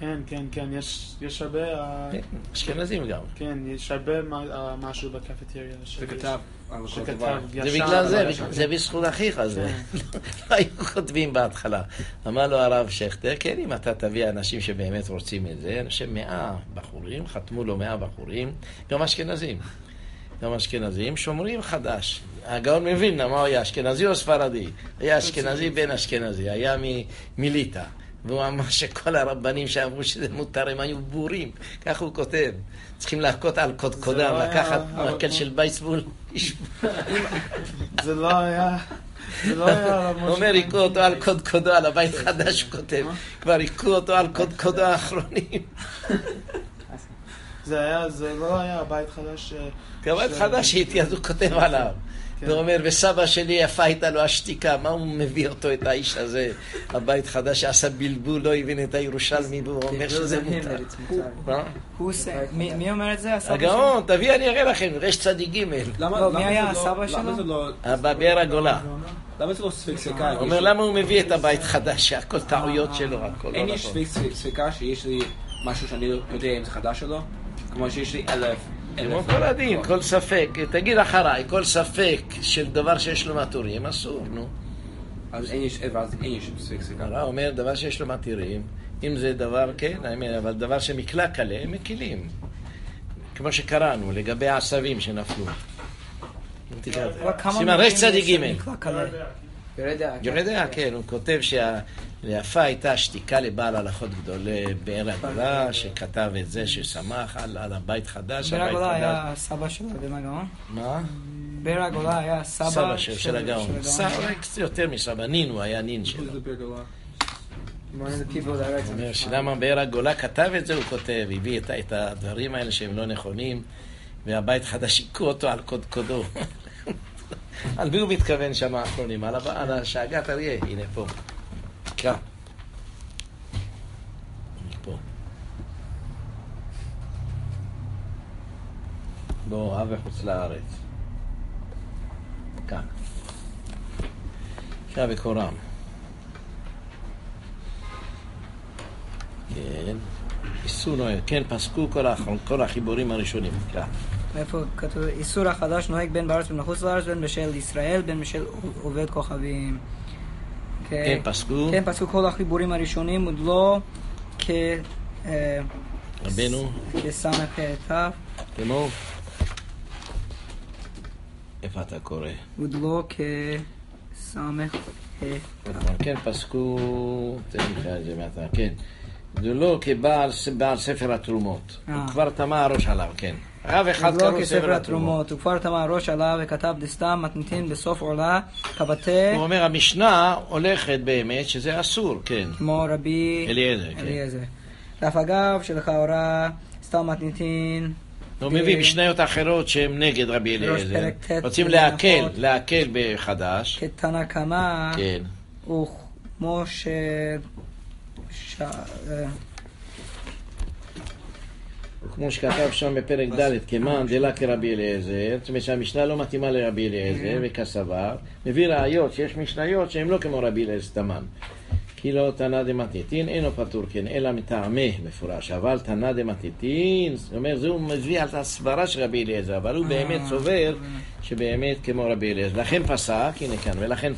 כן, יש הרבה... אשכנזים גם. כן, יש הרבה משהו בקפטריה. זה כתב על כל שכתב דבר. ישר. זה בגלל זה, זה בזכות אחיך, זה לא היו כותבים בהתחלה. אמר לו הרב שכטר, כן, אם אתה תביא אנשים שבאמת רוצים את זה, אני חושב 100 בחורים, חתמו לו 100 בחורים, גם אשכנזים, שומרים חדש. הגאון מבין, מה הוא היה, אשכנזי או ספרדי? היה אשכנזי בן אשכנזי, היה מליטא. והוא אמר שכל הרבנים שאמרו שזה מותר, הם היו בורים. כך הוא כותב. צריכים להכות על קודקודם, לקחת מקל של בייסבול. זה לא היה... הוא אומר, היכו אותו על קודקודו, על הבית חדש, הוא כותב. כבר היכו אותו על קודקודו האחרונים. זה לא היה הבית חדש... הבית חדש אז הוא כותב עליו. הוא אומר, וסבא שלי יפה הייתה לו השתיקה, מה הוא מביא אותו, את האיש הזה? הבית חדש שעשה בלבול, לא הבין את הירושלמי, והוא אומר שזה מותר. מי אומר את זה? הגאון, תביא, אני אראה לכם, רש צדיק ג'. מי היה הסבא שלו? באר הגולה. למה זה לא ספקה? הוא אומר, למה הוא מביא את הבית חדש, שהכל טעויות שלו, הכל אין לא יש נכון. ספקה שיש לי משהו שאני לא יודע אם זה חדש או לא? כמו שיש לי 1000. כמו כל הדין, כל ספק, תגיד אחריי, כל ספק של דבר שיש לו מתורים, אסור, נו. אז אין יש ספקה. הרב אומר, דבר שיש לו מתירים, אם זה דבר, כן, אבל דבר שמקלק עליהם, מקילים. כמו שקראנו, לגבי העשבים שנפלו. סימן, רש צדיק ג'. יורדיה, כן, הוא כותב שהיפה הייתה שתיקה לבעל הלכות גדולי באר הגולה, שכתב את זה, ששמח על הבית חדש. באר הגולה היה סבא שלו בן הגאון? מה? באר הגולה היה סבא של הגאון. סבא, יותר מסבא, נין, הוא היה נין שלו. הוא אומר שלמה באר הגולה כתב את זה, הוא כותב, הביא את הדברים האלה שהם לא נכונים, והבית חדש היכו אותו על קודקודו. על מי הוא מתכוון שם האחרונים? על השאגת אריה, הנה פה. קרא. פה. בוא, אב וחוץ לארץ. כאן. קרא בקורם. כן. איסור נוהג. כן, פסקו כל החיבורים הראשונים. קרא. איפה כתוב, איסור החדש נוהג בין בארץ ובין מחוץ לארץ, בין בשל ישראל, בין בשל עובד כוכבים. כן, פסקו. כן, פסקו כל החיבורים הראשונים, עוד לא רבנו. כסמך תף. כמו? איפה אתה קורא? עוד לא כסמך תף. כן, פסקו, תן לי את זה מעתה, כן. זה לא כבעל ספר התרומות. הוא כבר תמה הראש עליו, כן. רב אחד קראו ספר התרומות. הוא כבר תמה הראש עליו וכתב דסתם מתניתין בסוף עולה כבתי. הוא אומר, המשנה הולכת באמת שזה אסור, כן. כמו רבי אליעזר. דף אגב שלכאורה סתם מתניתין. הוא מביא משניות אחרות שהן נגד רבי אליעזר. רוצים להקל בחדש. כתנא קמא. כן. וכמו כמו שכתב שם בפרק ד' כמאן דלה כרבי אליעזר, זאת אומרת שהמשנה לא מתאימה לרבי אליעזר וכסבר, מביא ראיות שיש משניות שהן לא כמו רבי אליעזר תמן. כי לא תנא דמתניתין אינו פטור כן אלא מטעמי מפורש, אבל תנא דמתניתין, זאת אומרת זה הוא מביא על הסברה של רבי אליעזר, אבל הוא באמת סובר שבאמת כמו רבי אליעזר. לכן פסק, הנה כאן, ולכן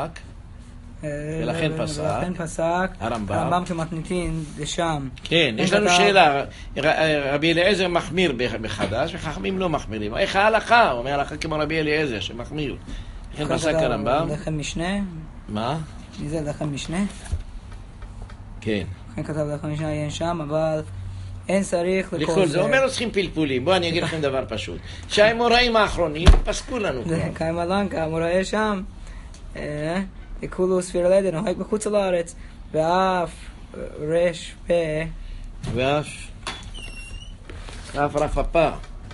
פסק הרמב"ם שמתניתין זה שם. כן, יש לנו שאלה, רבי אליעזר מחמיר בחדש וחכמים לא מחמירים, איך ההלכה? הוא אומר הלכה כמו רבי אליעזר שמחמיר. לכן פסק הרמב"ם. לחם משנה? מה? מי זה לחם משנה? כן. לכן כתב לחם משנה אין שם, אבל אין צריך לכל זה. אומר לא צריכים פלפולים. בואו אני אגיד לכם דבר פשוט, שהאמוראים האחרונים פסקו לנו כבר. קיימלנקה, המוראה שם כולו ספיר לידה, נוהג בחוץ לארץ, ואף רש פה, ואף רפפה,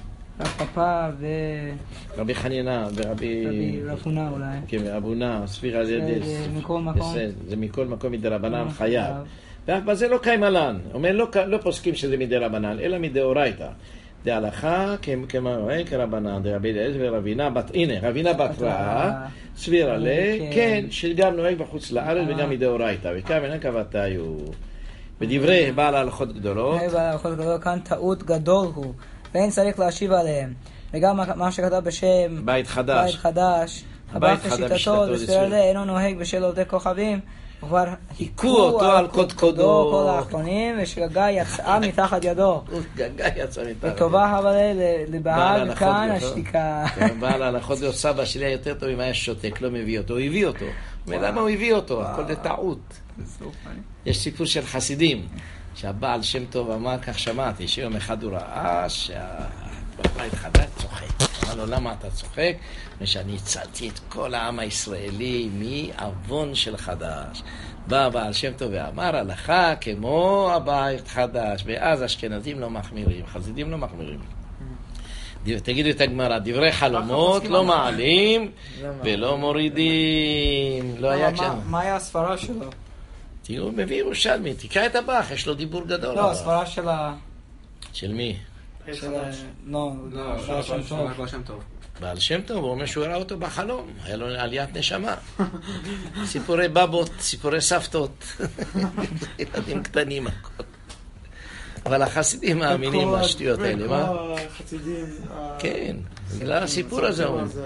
רבי חנינה ורבי רפונה אולי, כן, אבונה, ספיר לידה, זה מכל מקום מדי רבנן חייב, ואף בזה לא קיימלן, אומר לא פוסקים שזה מדי רבנן, אלא מדי אורייתא. דהלכה כרבנן, דרבי אליעזר ורבינה בת, הנה, רבינה בת רעה, סבירה לה, כן, שגם נוהג בחוץ לארץ וגם מדאורייתא, וכאן אין כבתיו. בדברי בעל ההלכות גדולות. בעל ההלכות גדולות, כאן טעות גדול הוא, ואין צריך להשיב עליהם. וגם מה שכתב בשם בית חדש. הבית לשיטתו, בסדר זה אינו נוהג בשל עובדי כוכבים, וכבר היכו אותו על קודקודו כל האחרונים, ושגגה יצאה מתחת ידו. וטובה אבל לבעל כאן השתיקה. בעל ההלכות זה סבא שלי היה יותר טוב אם היה שותק, לא מביא אותו, הוא הביא אותו. ולמה הוא הביא אותו? הכל זה טעות. יש סיפור של חסידים, שהבעל שם טוב אמר, כך שמעתי, שיום אחד הוא ראה שהבית חדש צוחק. אמר לו, למה אתה צוחק? ושאני הצלתי את כל העם הישראלי מעוון של חדש. בא בעל שם טוב ואמר, הלכה כמו הבית חדש, ואז אשכנזים לא מחמירים, חסידים לא מחמירים. תגידו את הגמרא, דברי חלומות לא מעלים ולא מורידים. לא היה שם. מה היה הספרה שלו? הוא מביא ירושלמי, תקרא את הבח, יש לו דיבור גדול. לא, הספרה של של מי? לא, בעל שם טוב. בעל שם טוב, הוא אומר שהוא ראה אותו בחלום, היה לו עליית נשמה. סיפורי בבות, סיפורי סבתות, ילדים קטנים הכל. אבל החסידים מאמינים בשטויות האלה, מה? כן, בגלל הסיפור הזה.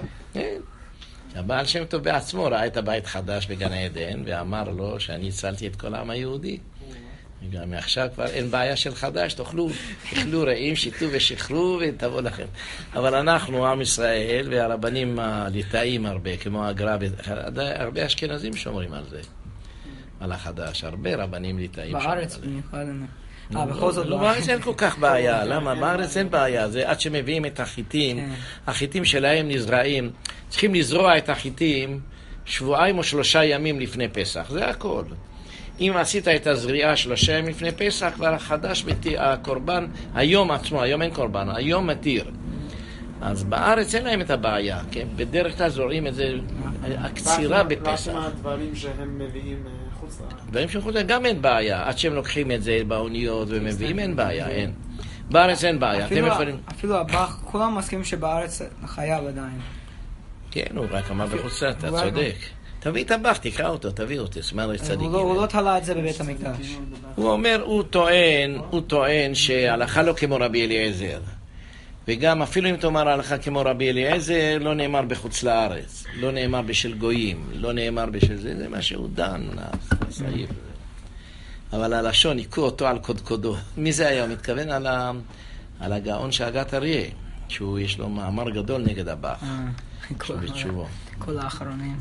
הבעל שם טוב בעצמו ראה את הבית חדש בגן עדן, ואמר לו שאני הצלתי את כל העם היהודי. גם מעכשיו כבר אין בעיה של חדש, תאכלו רעים, שיתו ושחרו ותבוא לכם. אבל אנחנו, עם ישראל, והרבנים הליטאים הרבה, כמו הגר"א, הרבה אשכנזים שומרים על זה, על החדש, הרבה רבנים ליטאים שומרים על זה. בארץ במיוחד. בכל זאת בארץ אין כל כך בעיה, למה? בארץ אין בעיה, זה עד שמביאים את החיטים, החיטים שלהם נזרעים, צריכים לזרוע את החיטים 2 או 3 ימים לפני פסח, זה הכל. אם עשית את הזריעה 3 ימים לפני פסח, כבר החדש, הקורבן, היום עצמו, היום אין קורבן, היום מתיר. אז בארץ אין להם את הבעיה, כן? בדרך כלל זורעים את זה, הקצירה בפסח. רק מהדברים שהם מביאים חוץ לארץ. דברים שחוץ לארץ גם אין בעיה, עד שהם לוקחים את זה באוניות ומביאים, אין בעיה, אין. בארץ אין בעיה. אפילו הבח, כולם מסכימים שבארץ חייב עדיין. כן, הוא רק אמר בחוץ לארץ, אתה צודק. תביא את הבח, תקרא אותו, תביא אותו, סמר צדיקים. הוא לא תלה את זה בבית המקדש. הוא אומר, הוא טוען שההלכה לא כמו רבי אליעזר. וגם אפילו אם תאמר ההלכה כמו רבי אליעזר, לא נאמר בחוץ לארץ, לא נאמר בשל גויים, לא נאמר בשל זה, זה מה שהוא דן, סעיף. אבל הלשון, היכו אותו על קודקודו. מי זה היה? הוא מתכוון על הגאון שהגת אריה, שהוא יש לו מאמר גדול נגד הבח. בתשובו. כל האחרונים.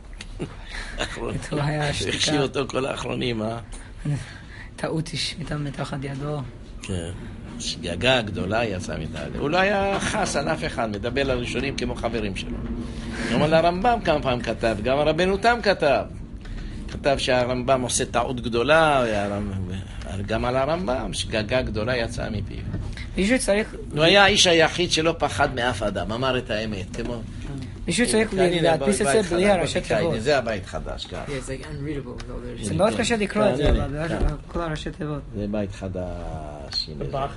החשיב אותו כל האחרונים, טעות השמיטה מתחת ידו. כן. שגגה גדולה יצאה מתחת. הוא לא היה חס על אף אחד, מדבר לראשונים כמו חברים שלו. גם על הרמב"ם כמה פעם כתב, גם הרבנו תם כתב שהרמב"ם עושה טעות גדולה, גם על הרמב"ם, שגגה גדולה יצאה מפיו. מישהו צריך... הוא היה האיש היחיד שלא פחד מאף אדם, אמר את האמת, כמו... מישהו צריך להדפיס את זה בלי הראשי תיבות. זה הבית חדש, כך. זה מאוד קשה לקרוא את זה, כל הראשי תיבות. זה בית חדש.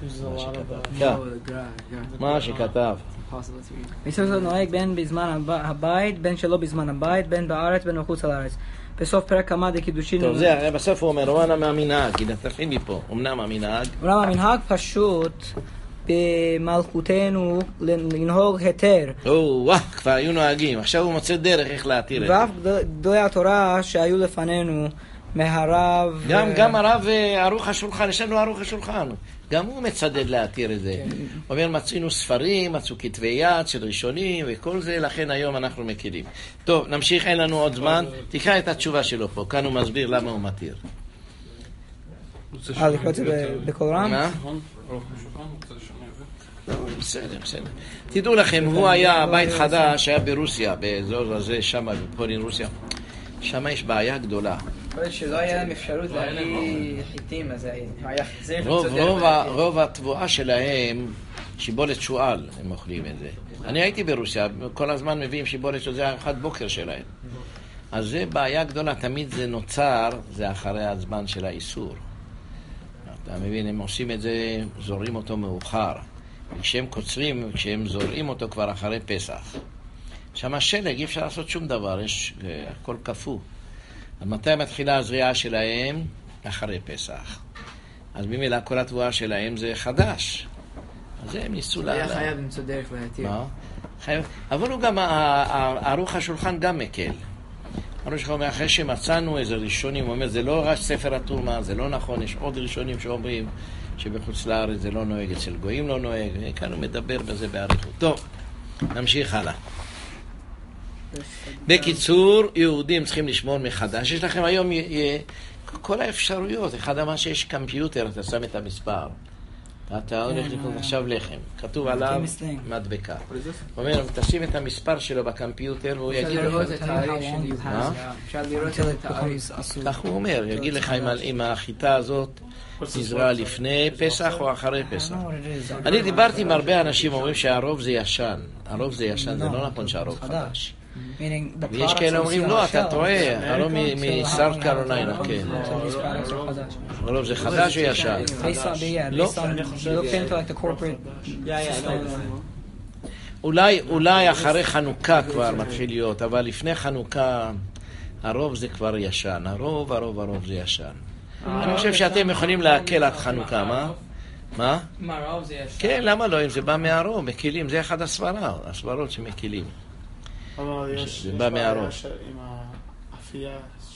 מה שכתב. מישהו זה נוהג בין בזמן הבית, בין שלא בזמן הבית, בין בארץ, בין מחוץ לארץ. בסוף פרק כמה דקידושין... טוב, זה, בסוף הוא אומר, אומנם המנהג, כי נתחיל מפה, אומנם המנהג פשוט במלכותנו לנהוג היתר. כבר היו נוהגים, עכשיו הוא מוצא דרך איך להתיר את זה. ואף גדולי התורה שהיו לפנינו, מהרב... גם הרב ערוך השולחן, יש לנו ערוך השולחן. גם הוא מצדד להתיר את זה. הוא אומר, מצאנו ספרים, מצאו כתבי יד של ראשונים וכל זה, לכן היום אנחנו מכירים. טוב, נמשיך, אין לנו עוד זמן. תקרא את התשובה שלו פה, כאן הוא מסביר למה הוא מתיר. לקרוא את זה בכל רם? בסדר. תדעו לכם, הוא היה בית חדש, היה ברוסיה, באזור הזה, שם, בפולין, רוסיה. שם יש בעיה גדולה. שלא היה להם אפשרות להביא חיטים, אז היה... רוב התבואה שלהם, שיבולת שועל, הם אוכלים את זה. אני הייתי ברוסיה, כל הזמן מביאים שיבולת שועל, זה ארוחת בוקר שלהם. אז זה בעיה גדולה, תמיד זה נוצר, זה אחרי הזמן של האיסור. אתה מבין, הם עושים את זה, זורעים אותו מאוחר. וכשהם קוצרים, כשהם זורעים אותו כבר אחרי פסח. שם השלג, אי אפשר לעשות שום דבר, יש הכל קפוא. אז מתי מתחילה הזריעה שלהם? אחרי פסח. אז ממילא כל התבואה שלהם זה חדש. אז הם ניסו היה חייב למצוא דרך להתיר. מה? אבל הוא גם, ערוך השולחן גם מקל. ערוך השולחן אומר, אחרי שמצאנו איזה ראשונים, הוא אומר, זה לא רק ספר התורה, זה לא נכון, יש עוד ראשונים שאומרים שבחוץ לארץ זה לא נוהג, אצל גויים לא נוהג, וכאן הוא מדבר בזה בעריכות. טוב, נמשיך הלאה. בקיצור, יהודים צריכים לשמור מחדש. יש לכם היום כל האפשרויות. אחד אמר שיש קמפיוטר, אתה שם את המספר. אתה הולך לקנות עכשיו לחם. כתוב עליו מדבקה. הוא אומר, תשים את המספר שלו בקמפיוטר והוא יגיד לך. אפשר לראות את התאריך. כך הוא אומר, יגיד לך אם החיטה הזאת נזרעה לפני פסח או אחרי פסח. אני דיברתי עם הרבה אנשים אומרים שהרוב זה ישן. הרוב זה ישן, זה לא נכון שהרוב חדש. ויש כאלה אומרים, לא, אתה טועה, הרוב מסארט קרוליינה, כן. הרוב זה חדש או ישן? לא. אולי אחרי חנוכה כבר מתחיל להיות, אבל לפני חנוכה הרוב זה כבר ישן. הרוב זה ישן. אני חושב שאתם יכולים להקל עד חנוכה, מה? מה? מהרוב זה ישן. כן, למה לא? אם זה בא מהרוב, מקילים, זה אחד הסברות שמקילים. אבל יש בעיה עם האפייה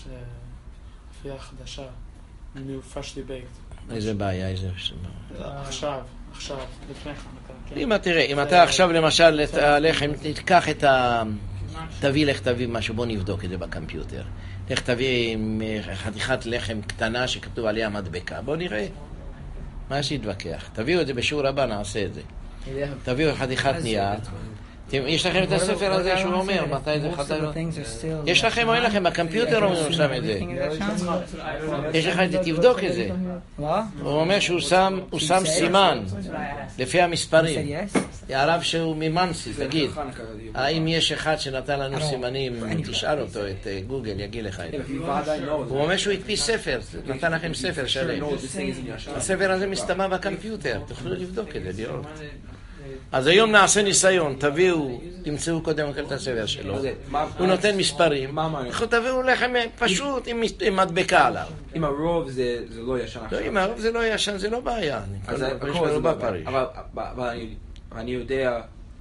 חדשה, new freshly baked. איזה בעיה, איזה... עכשיו, לפני חנוכה. אם אתה עכשיו למשל את הלחם, תיקח את ה... לך תביא משהו, בוא נבדוק את זה בקמפיוטר. לך תביא חתיכת לחם קטנה שכתוב עליה מדבקה. בוא נראה. מה שיתווכח? תביאו את זה בשיעור הבא, נעשה את זה. תביאו חתיכת נייר. יש לכם את הספר הזה שהוא אומר, מתי זה חדש? יש לכם או אין לכם? בקמפיוטר אומרים שם את זה. יש לך את זה, תבדוק את זה. הוא אומר שהוא שם סימן לפי המספרים. הרב שהוא ממנסי, תגיד, האם יש אחד שנתן לנו סימנים, תשאל אותו, את גוגל, יגיד לך את זה. הוא אומר שהוא הדפיס ספר, נתן לכם ספר שלם. הספר הזה מסתמה בקמפיוטר, תוכלו לבדוק את זה, לראות. אז היום נעשה ניסיון, תמצאו קודם את הספר שלו, הוא נותן מספרים, תביאו לכם פשוט עם מדבקה עליו. אם הרוב זה לא ישן עכשיו. לא, אם הרוב זה לא ישן, זה לא בעיה. אז אבל אני יודע...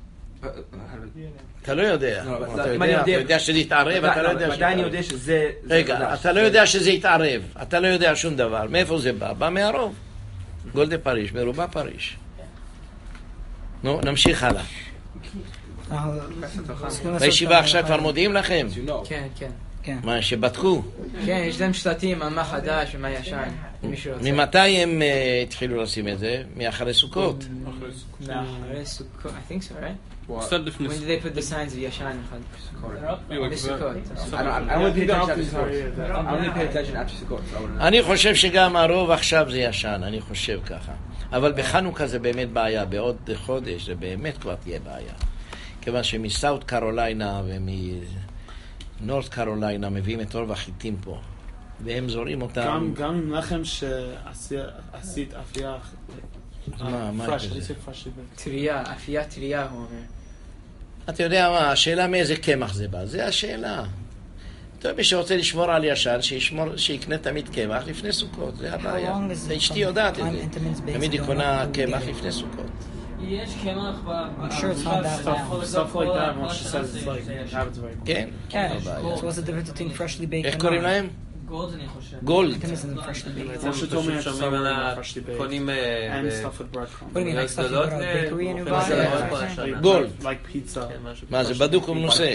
אתה לא יודע. אתה יודע שזה יתערב, אתה לא יודע שזה... מתי אני יודע שזה... רגע, אתה לא יודע שזה יתערב, אתה לא יודע שום דבר. מאיפה זה בא? בא מהרוב. גולדה פריש, מרובה פריש. נו, נמשיך הלאה. בישיבה עכשיו כבר מודיעים לכם? כן. מה, שבדקו? כן, יש להם שלטים על מה חדש ומה ישן. ממתי הם התחילו לשים את זה? מאחרי סוכות? מאחרי סוכות, I think so, right? When did they put the signs of ישן בסוכות? I only pay attention after סוכות. אני חושב שגם הרוב עכשיו זה ישן, אני חושב ככה. אבל בחנוכה זה באמת בעיה, בעוד חודש זה באמת כבר תהיה בעיה. כיוון שמסאוט קרוליינה ומנורת קרוליינה מביאים את רוב החיטים פה, והם זורים אותם... גם עם לחם שעשית אפייה... מה זה? טריה, אפייה טריה, הוא אומר. אתה יודע מה, השאלה מאיזה קמח זה בא, זה השאלה. טוב, מי שרוצה לשמור על ישן, שיקנה תמיד קמח לפני סוכות, זה הבעיה. אשתי יודעת את זה. תמיד היא קונה קמח לפני סוכות. יש קמח stuff like that, when she says it's like, habits very כן? כן. So what's the difference between freshly baked איך and קוראים להם? גולד אני חושב. גולד. כמו שתומי שומעים על freshly baked. קונים... and stuff with breadcrumbs. What do you mean, like stuff you go to a bakery and you buy? גולד. Like pizza. מה זה, בדוק ומנוסה.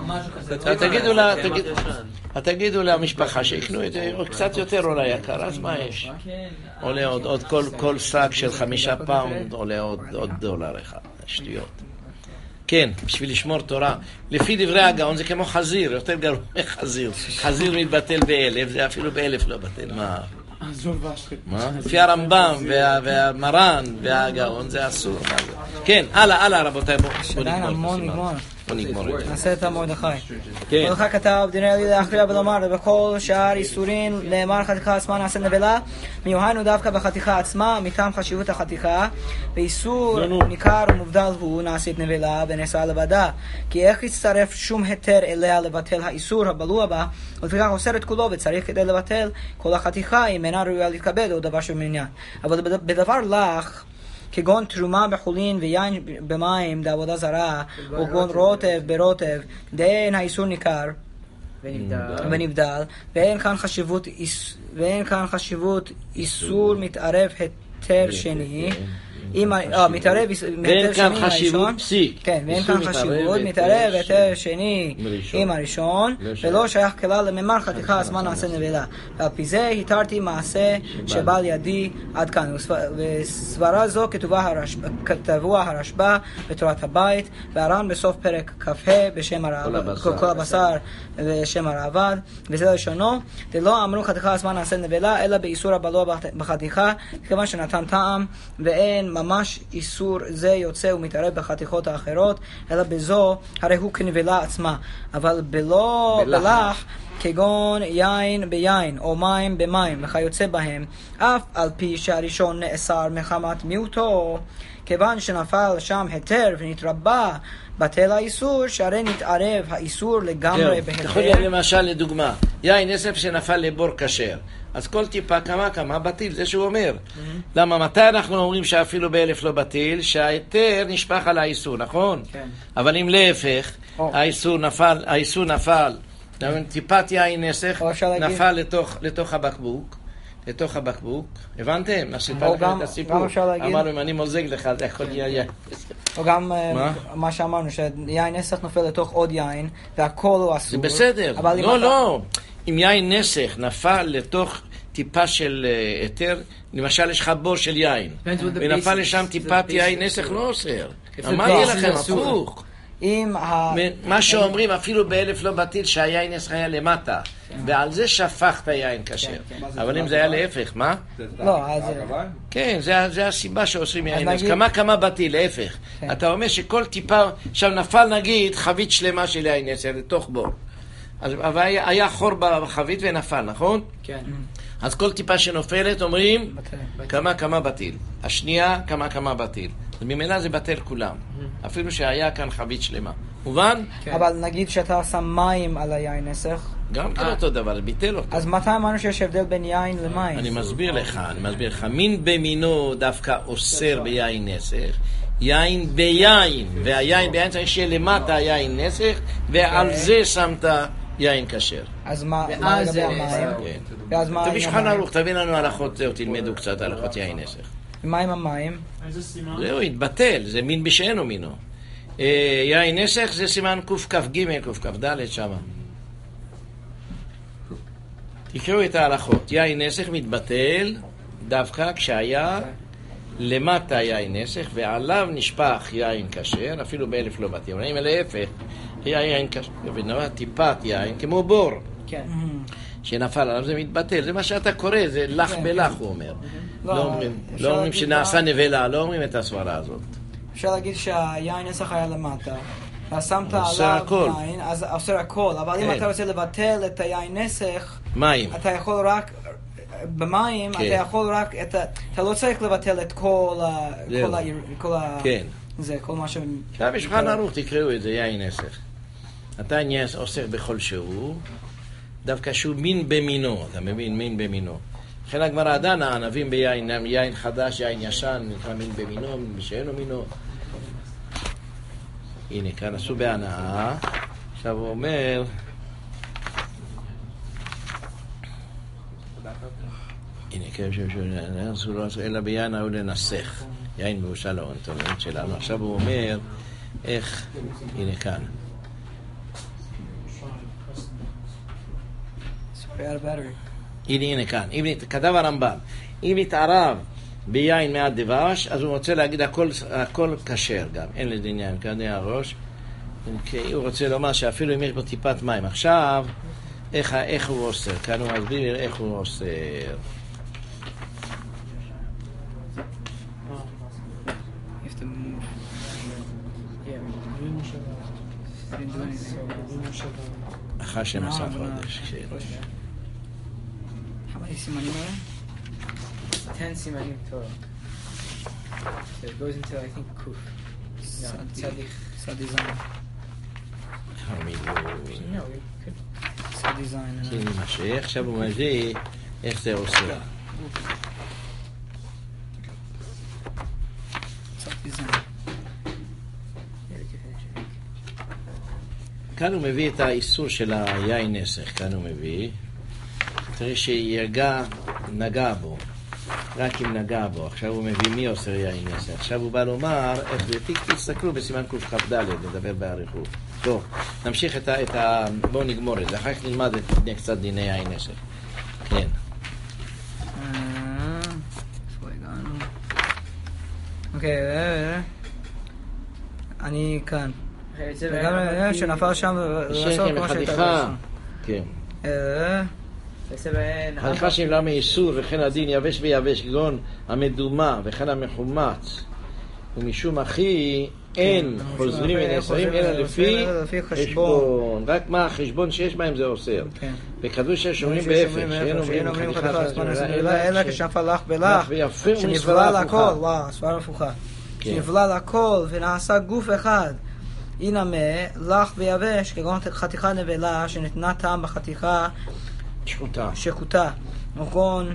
משהו כזה. תגידו למשפחה שיקנו את זה, קצת יותר עולה יקר, אז מה יש? עולה עוד כל שק של 5 פאונד עולה עוד דולר אחד, שטויות. כן, בשביל לשמור תורה. לפי דברי הגאון זה כמו חזיר, יותר גרוע מחזיר. חזיר מתבטל ב1,000, זה אפילו ב1,000 לא בטל. מה? לפי הרמב"ם והמרן והגאון זה אסור. כן, הלאה רבותיי, בואו נגמור. בוא נגמור את זה. נעשה את מרדכי. כן. מרדכי כתב, דיני לי להכריע ולומר, ובכל שאר איסורים לאמר חתיכה עצמה נעשה נבלה, מיוחנו דווקא בחתיכה עצמה, מטעם חשיבות החתיכה, ואיסור ניכר ומובדל הוא נעשית נבלה ונעשה לבדה, כי איך יצטרף שום היתר אליה לבטל האיסור הבלוע בה, ולפיכך אוסר את כולו וצריך כדי לבטל כל החתיכה, אם אינה ראויה להתכבד או דבר שבמניין. אבל בדבר לך, כגון תרומה בחולין ויין במים בעבודה זרה, או כגון רוטב ברוטב, דאין האיסור ניכר ונבדל, ואין כאן חשיבות איסור מתערב היתר שני, מתערב ואין כאן חשיבות פסיק. כן, ואין כאן חשיבות מתערב היתר שני עם הראשון, ולא שייך כלל לממר חתיכה עצמה נעשה נבלה. ועל פי זה התרתי מעשה שבא לידי עד כאן. וסברה זו כתבוה הרשב"א בתורת הבית, והר"ן בסוף פרק כ"ה בשם כל הבשר בשם הראב"ד, וזה לשונו, ולא אמרו חתיכה עצמה נעשה נבלה, אלא באיסור הבלוע בחתיכה, כיוון שנתן טעם, ואין ממש איסור זה יוצא ומתערב בחתיכות האחרות, אלא בזו הרי הוא כנבלה עצמה, אבל בלא בלח כגון יין ביין או מים במים וכיוצא בהם, אף על פי שהראשון נאסר מחמת מיעוטו, כיוון שנפל שם היתר ונתרבה בטל האיסור, שהרי נתערב האיסור לגמרי בהיתר. יכול להיות למשל לדוגמה, יין נסף שנפל לבור כשר, אז כל טיפה כמה בטיל, זה שהוא אומר. למה מתי אנחנו אומרים שאפילו באלף לא בטיל? שההיתר נשפך על האיסור, נכון? כן. אבל אם להפך, האיסור נפל, טיפת יין נסך נפל לתוך הבקבוק, הבנתם? נספר לכם את הסיפור. אמרנו, אם אני מוזג לך, זה יכול להיות... או גם מה שאמרנו, שיין נסך נופל לתוך עוד יין, והכל הוא אסור. זה בסדר. לא. אם יין נסך נפל לתוך טיפה של היתר, למשל יש לך בור של יין, ונפל לשם טיפת יין נסך, לא אוסר. אמרתי לכם, הפוך. מה שאומרים אפילו באלף לא בטיל שהיין נסך היה למטה, ועל זה שפכת יין כשר. אבל אם זה היה להפך, מה? לא, אז... כן, זה הסיבה שעושים יין נסך. כמה בטיל, להפך. אתה אומר שכל טיפה, עכשיו נפל נגיד חבית שלמה של יין נסך לתוך בור. אבל היה חור בחבית ונפל, נכון? כן. אז כל טיפה שנופלת אומרים כמה בטיל. השנייה כמה בטיל. אז ממילא זה בטל כולם. אפילו שהיה כאן חבית שלמה. מובן? אבל נגיד שאתה שם מים על היין נסך. גם כן אותו דבר, ביטל אותו. אז מתי אמרנו שיש הבדל בין יין למים? אני מסביר לך. מין במינו דווקא אוסר ביין נסך. יין ביין. והיין ביין צריך שיהיה למטה יין נסך, ועל זה שמת יין כשר. אז מה לגבי המים? תביא שולחן ערוך, תביא לנו הלכות, זהו, תלמדו קצת הלכות יין נסך. מה עם המים? זהו, התבטל, זה מין בשאינו מינו. יין נסך זה סימן קכ"ג, קכ"ד שמה. תקראו את ההלכות. יין נסך מתבטל דווקא כשהיה למטה יין נסך ועליו נשפך יין כשר, אפילו באלף לא בתי. אבל אם להפך, היה יין כשר ונראה טיפת יין כמו בור. כן. שנפל עליו זה מתבטל. זה מה שאתה קורא, זה לח בלח הוא אומר. לא אומרים שנעשה נבלה, לא אומרים את הסברה הזאת. אפשר להגיד שהיין נסך היה למטה, אז שמת עליו יין, אז עושה הכל. אבל אם אתה רוצה לבטל את היין נסך, מים. אתה יכול רק... במים אתה יכול רק, אתה לא צריך לבטל את כל כן. זה, כל מה ש... עכשיו יש שולחן ערוך, תקראו את זה, יין נסך. אתה עוסק בכל שהוא, דווקא שהוא מין במינו, אתה מבין? מין במינו. לכן הגמרא דנה, הענבים ביין, יין חדש, יין ישן, נקרא מין במינו, מין בשאינו מינו. הנה, כאן עשו בהנאה. עכשיו הוא אומר... הנה, אלא ביין ההוא לנסך, יין מבושל האונטומיות שלנו. עכשיו הוא אומר, איך, הנה כאן. הנה כאן, כתב הרמב"ם, אם התערב ביין מעט דבש, אז הוא רוצה להגיד הכל כשר גם, אין לזה עניין, כעדי הראש, הוא רוצה לומר שאפילו אם יש בו טיפת מים. עכשיו, איך הוא אוסר? כאן הוא מסביר איך הוא אוסר. אחר 12 חודש, כן. כמה סימנים האלה? 10 סימנים total. So it goes into, I think, Kuf. סד דיזיין. סד דיזיין. עכשיו הוא מביא איך זה עושה. סד דיזיין. כאן הוא מביא את האיסור של היין נסך, כאן הוא מביא. צריך שירגע נגע בו, רק אם נגע בו. עכשיו הוא מביא מי עושה יין נסך. עכשיו הוא בא לומר, איך זה, תסתכלו בסימן קכ"ד, נדבר באריכות. טוב, נמשיך בואו נגמור את זה, אחר כך נלמד קצת דיני יין נסך. כן. איפה הגענו? אוקיי, אני כאן. וגם שנפל שם שכם וחתיכה, כן. חתיכה שנבלה מאיסור וכן הדין יבש ויבש כגון המדומה וכן המחומץ ומשום אחי אין חוזרים ונאסרים אלא לפי חשבון. רק מה החשבון שיש בהם זה אוסר. וכתוב ששומרים באפס שאין אומרים חתיכה אלא כשנפל לך בלך שנבלה לכל, וואו, הסברה הפוכה, שנבלה לכל ונעשה גוף אחד. הנה לך ויבש כגון חתיכה נבלה שנתנה טעם בחתיכה שחוטה נכון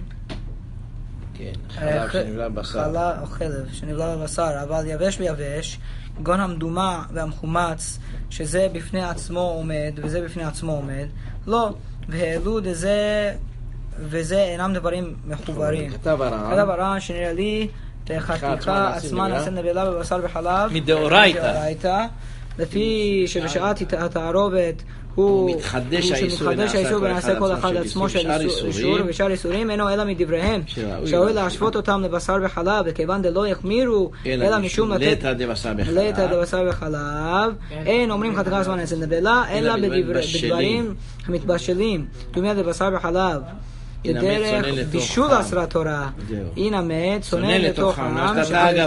חלב שנבלה בבשר או חלב שנבלה בבשר אבל יבש ויבש כגון המדומה והמחומץ שזה בפני עצמו עומד וזה בפני עצמו עומד לא והעלו דזה וזה אינם דברים מחוברים. כתב הר"ן שנראה לי חתיכה עצמה נעשה נבלה בבשר וחלב מדאורייתא לפי שבשעת התערובת הוא מתחדש האיסור ונעשה כל אחד עצמו של איסור ושאר איסורים אינו אלא מדבריהם שהואיל להשוות אותם לבשר וחלב וכיוון דלא יחמירו אלא משום לתת לבשר וחלב אין אומרים חתיכה עצמה נעשה נבלה אלא בדברים המתבשלים דומה לבשר וחלב בדרך בישול עשרה תורה הנה מת צונן לתוך העם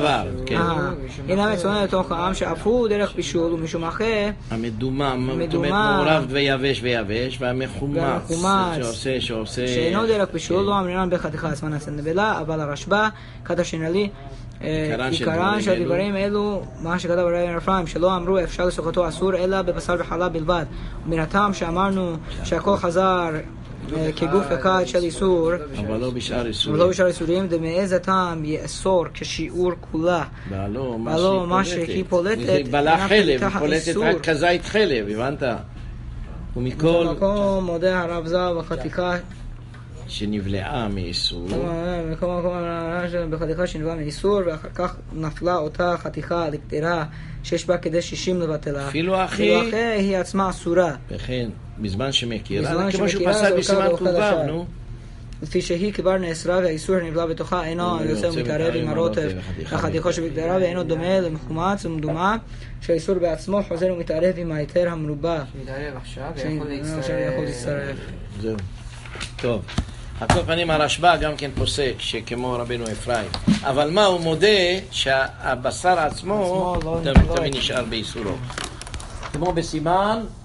הנה מת צונן לתוך העם שאף הוא דרך בישול ומשום אחר המדומה מעורב ויבש והמחומץ שעושה שאינו דרך בישול לא אמרינן בחתיכה עצמה נעשה נבלה אבל הרשב"א כתב שנלי עיקרן של דברים אלו מה שכתב רבי אפרים שלא אמרו אפשר לסוכתו אסור אלא בבשר וחלב בלבד ומן הטעם שאמרנו שהכל חזר כגוף אחד של איסור אבל לא בשאר איסורים דמאיזה טעם יאסור כשיעור כולה ולא מה שהיא פולטת בלה חלב, היא פולטת רק כזית חלב, הבנת? ומכל במקום מודה הרב ז"ל בחתיכה שנבלעה מאיסור בחתיכה שנבלעה מאיסור ואחר כך נפלה אותה חתיכה לקטרה שיש בה כדי 60 לבטלה אפילו אחי היא עצמה אסורה וכן בזמן שמכירה כמו שהוא פסק בסימן קובב לפי שהיא כבר נאסרה והאיסור הנבלע בתוכה אינו יוצא ומתערב עם הרוטב החתיכה שבקטרה ואינו דומה למחומץ ומדומה שהאיסור בעצמו חוזר ומתערב עם ההיתר המרובע מתערב עכשיו ויכול להצטרף זהו טוב על כל פנים הרשב"א גם כן פוסק שכמו רבנו אפרים אבל מה הוא מודה שהבשר עצמו תמיד נשאר באיסורו כמו בסימן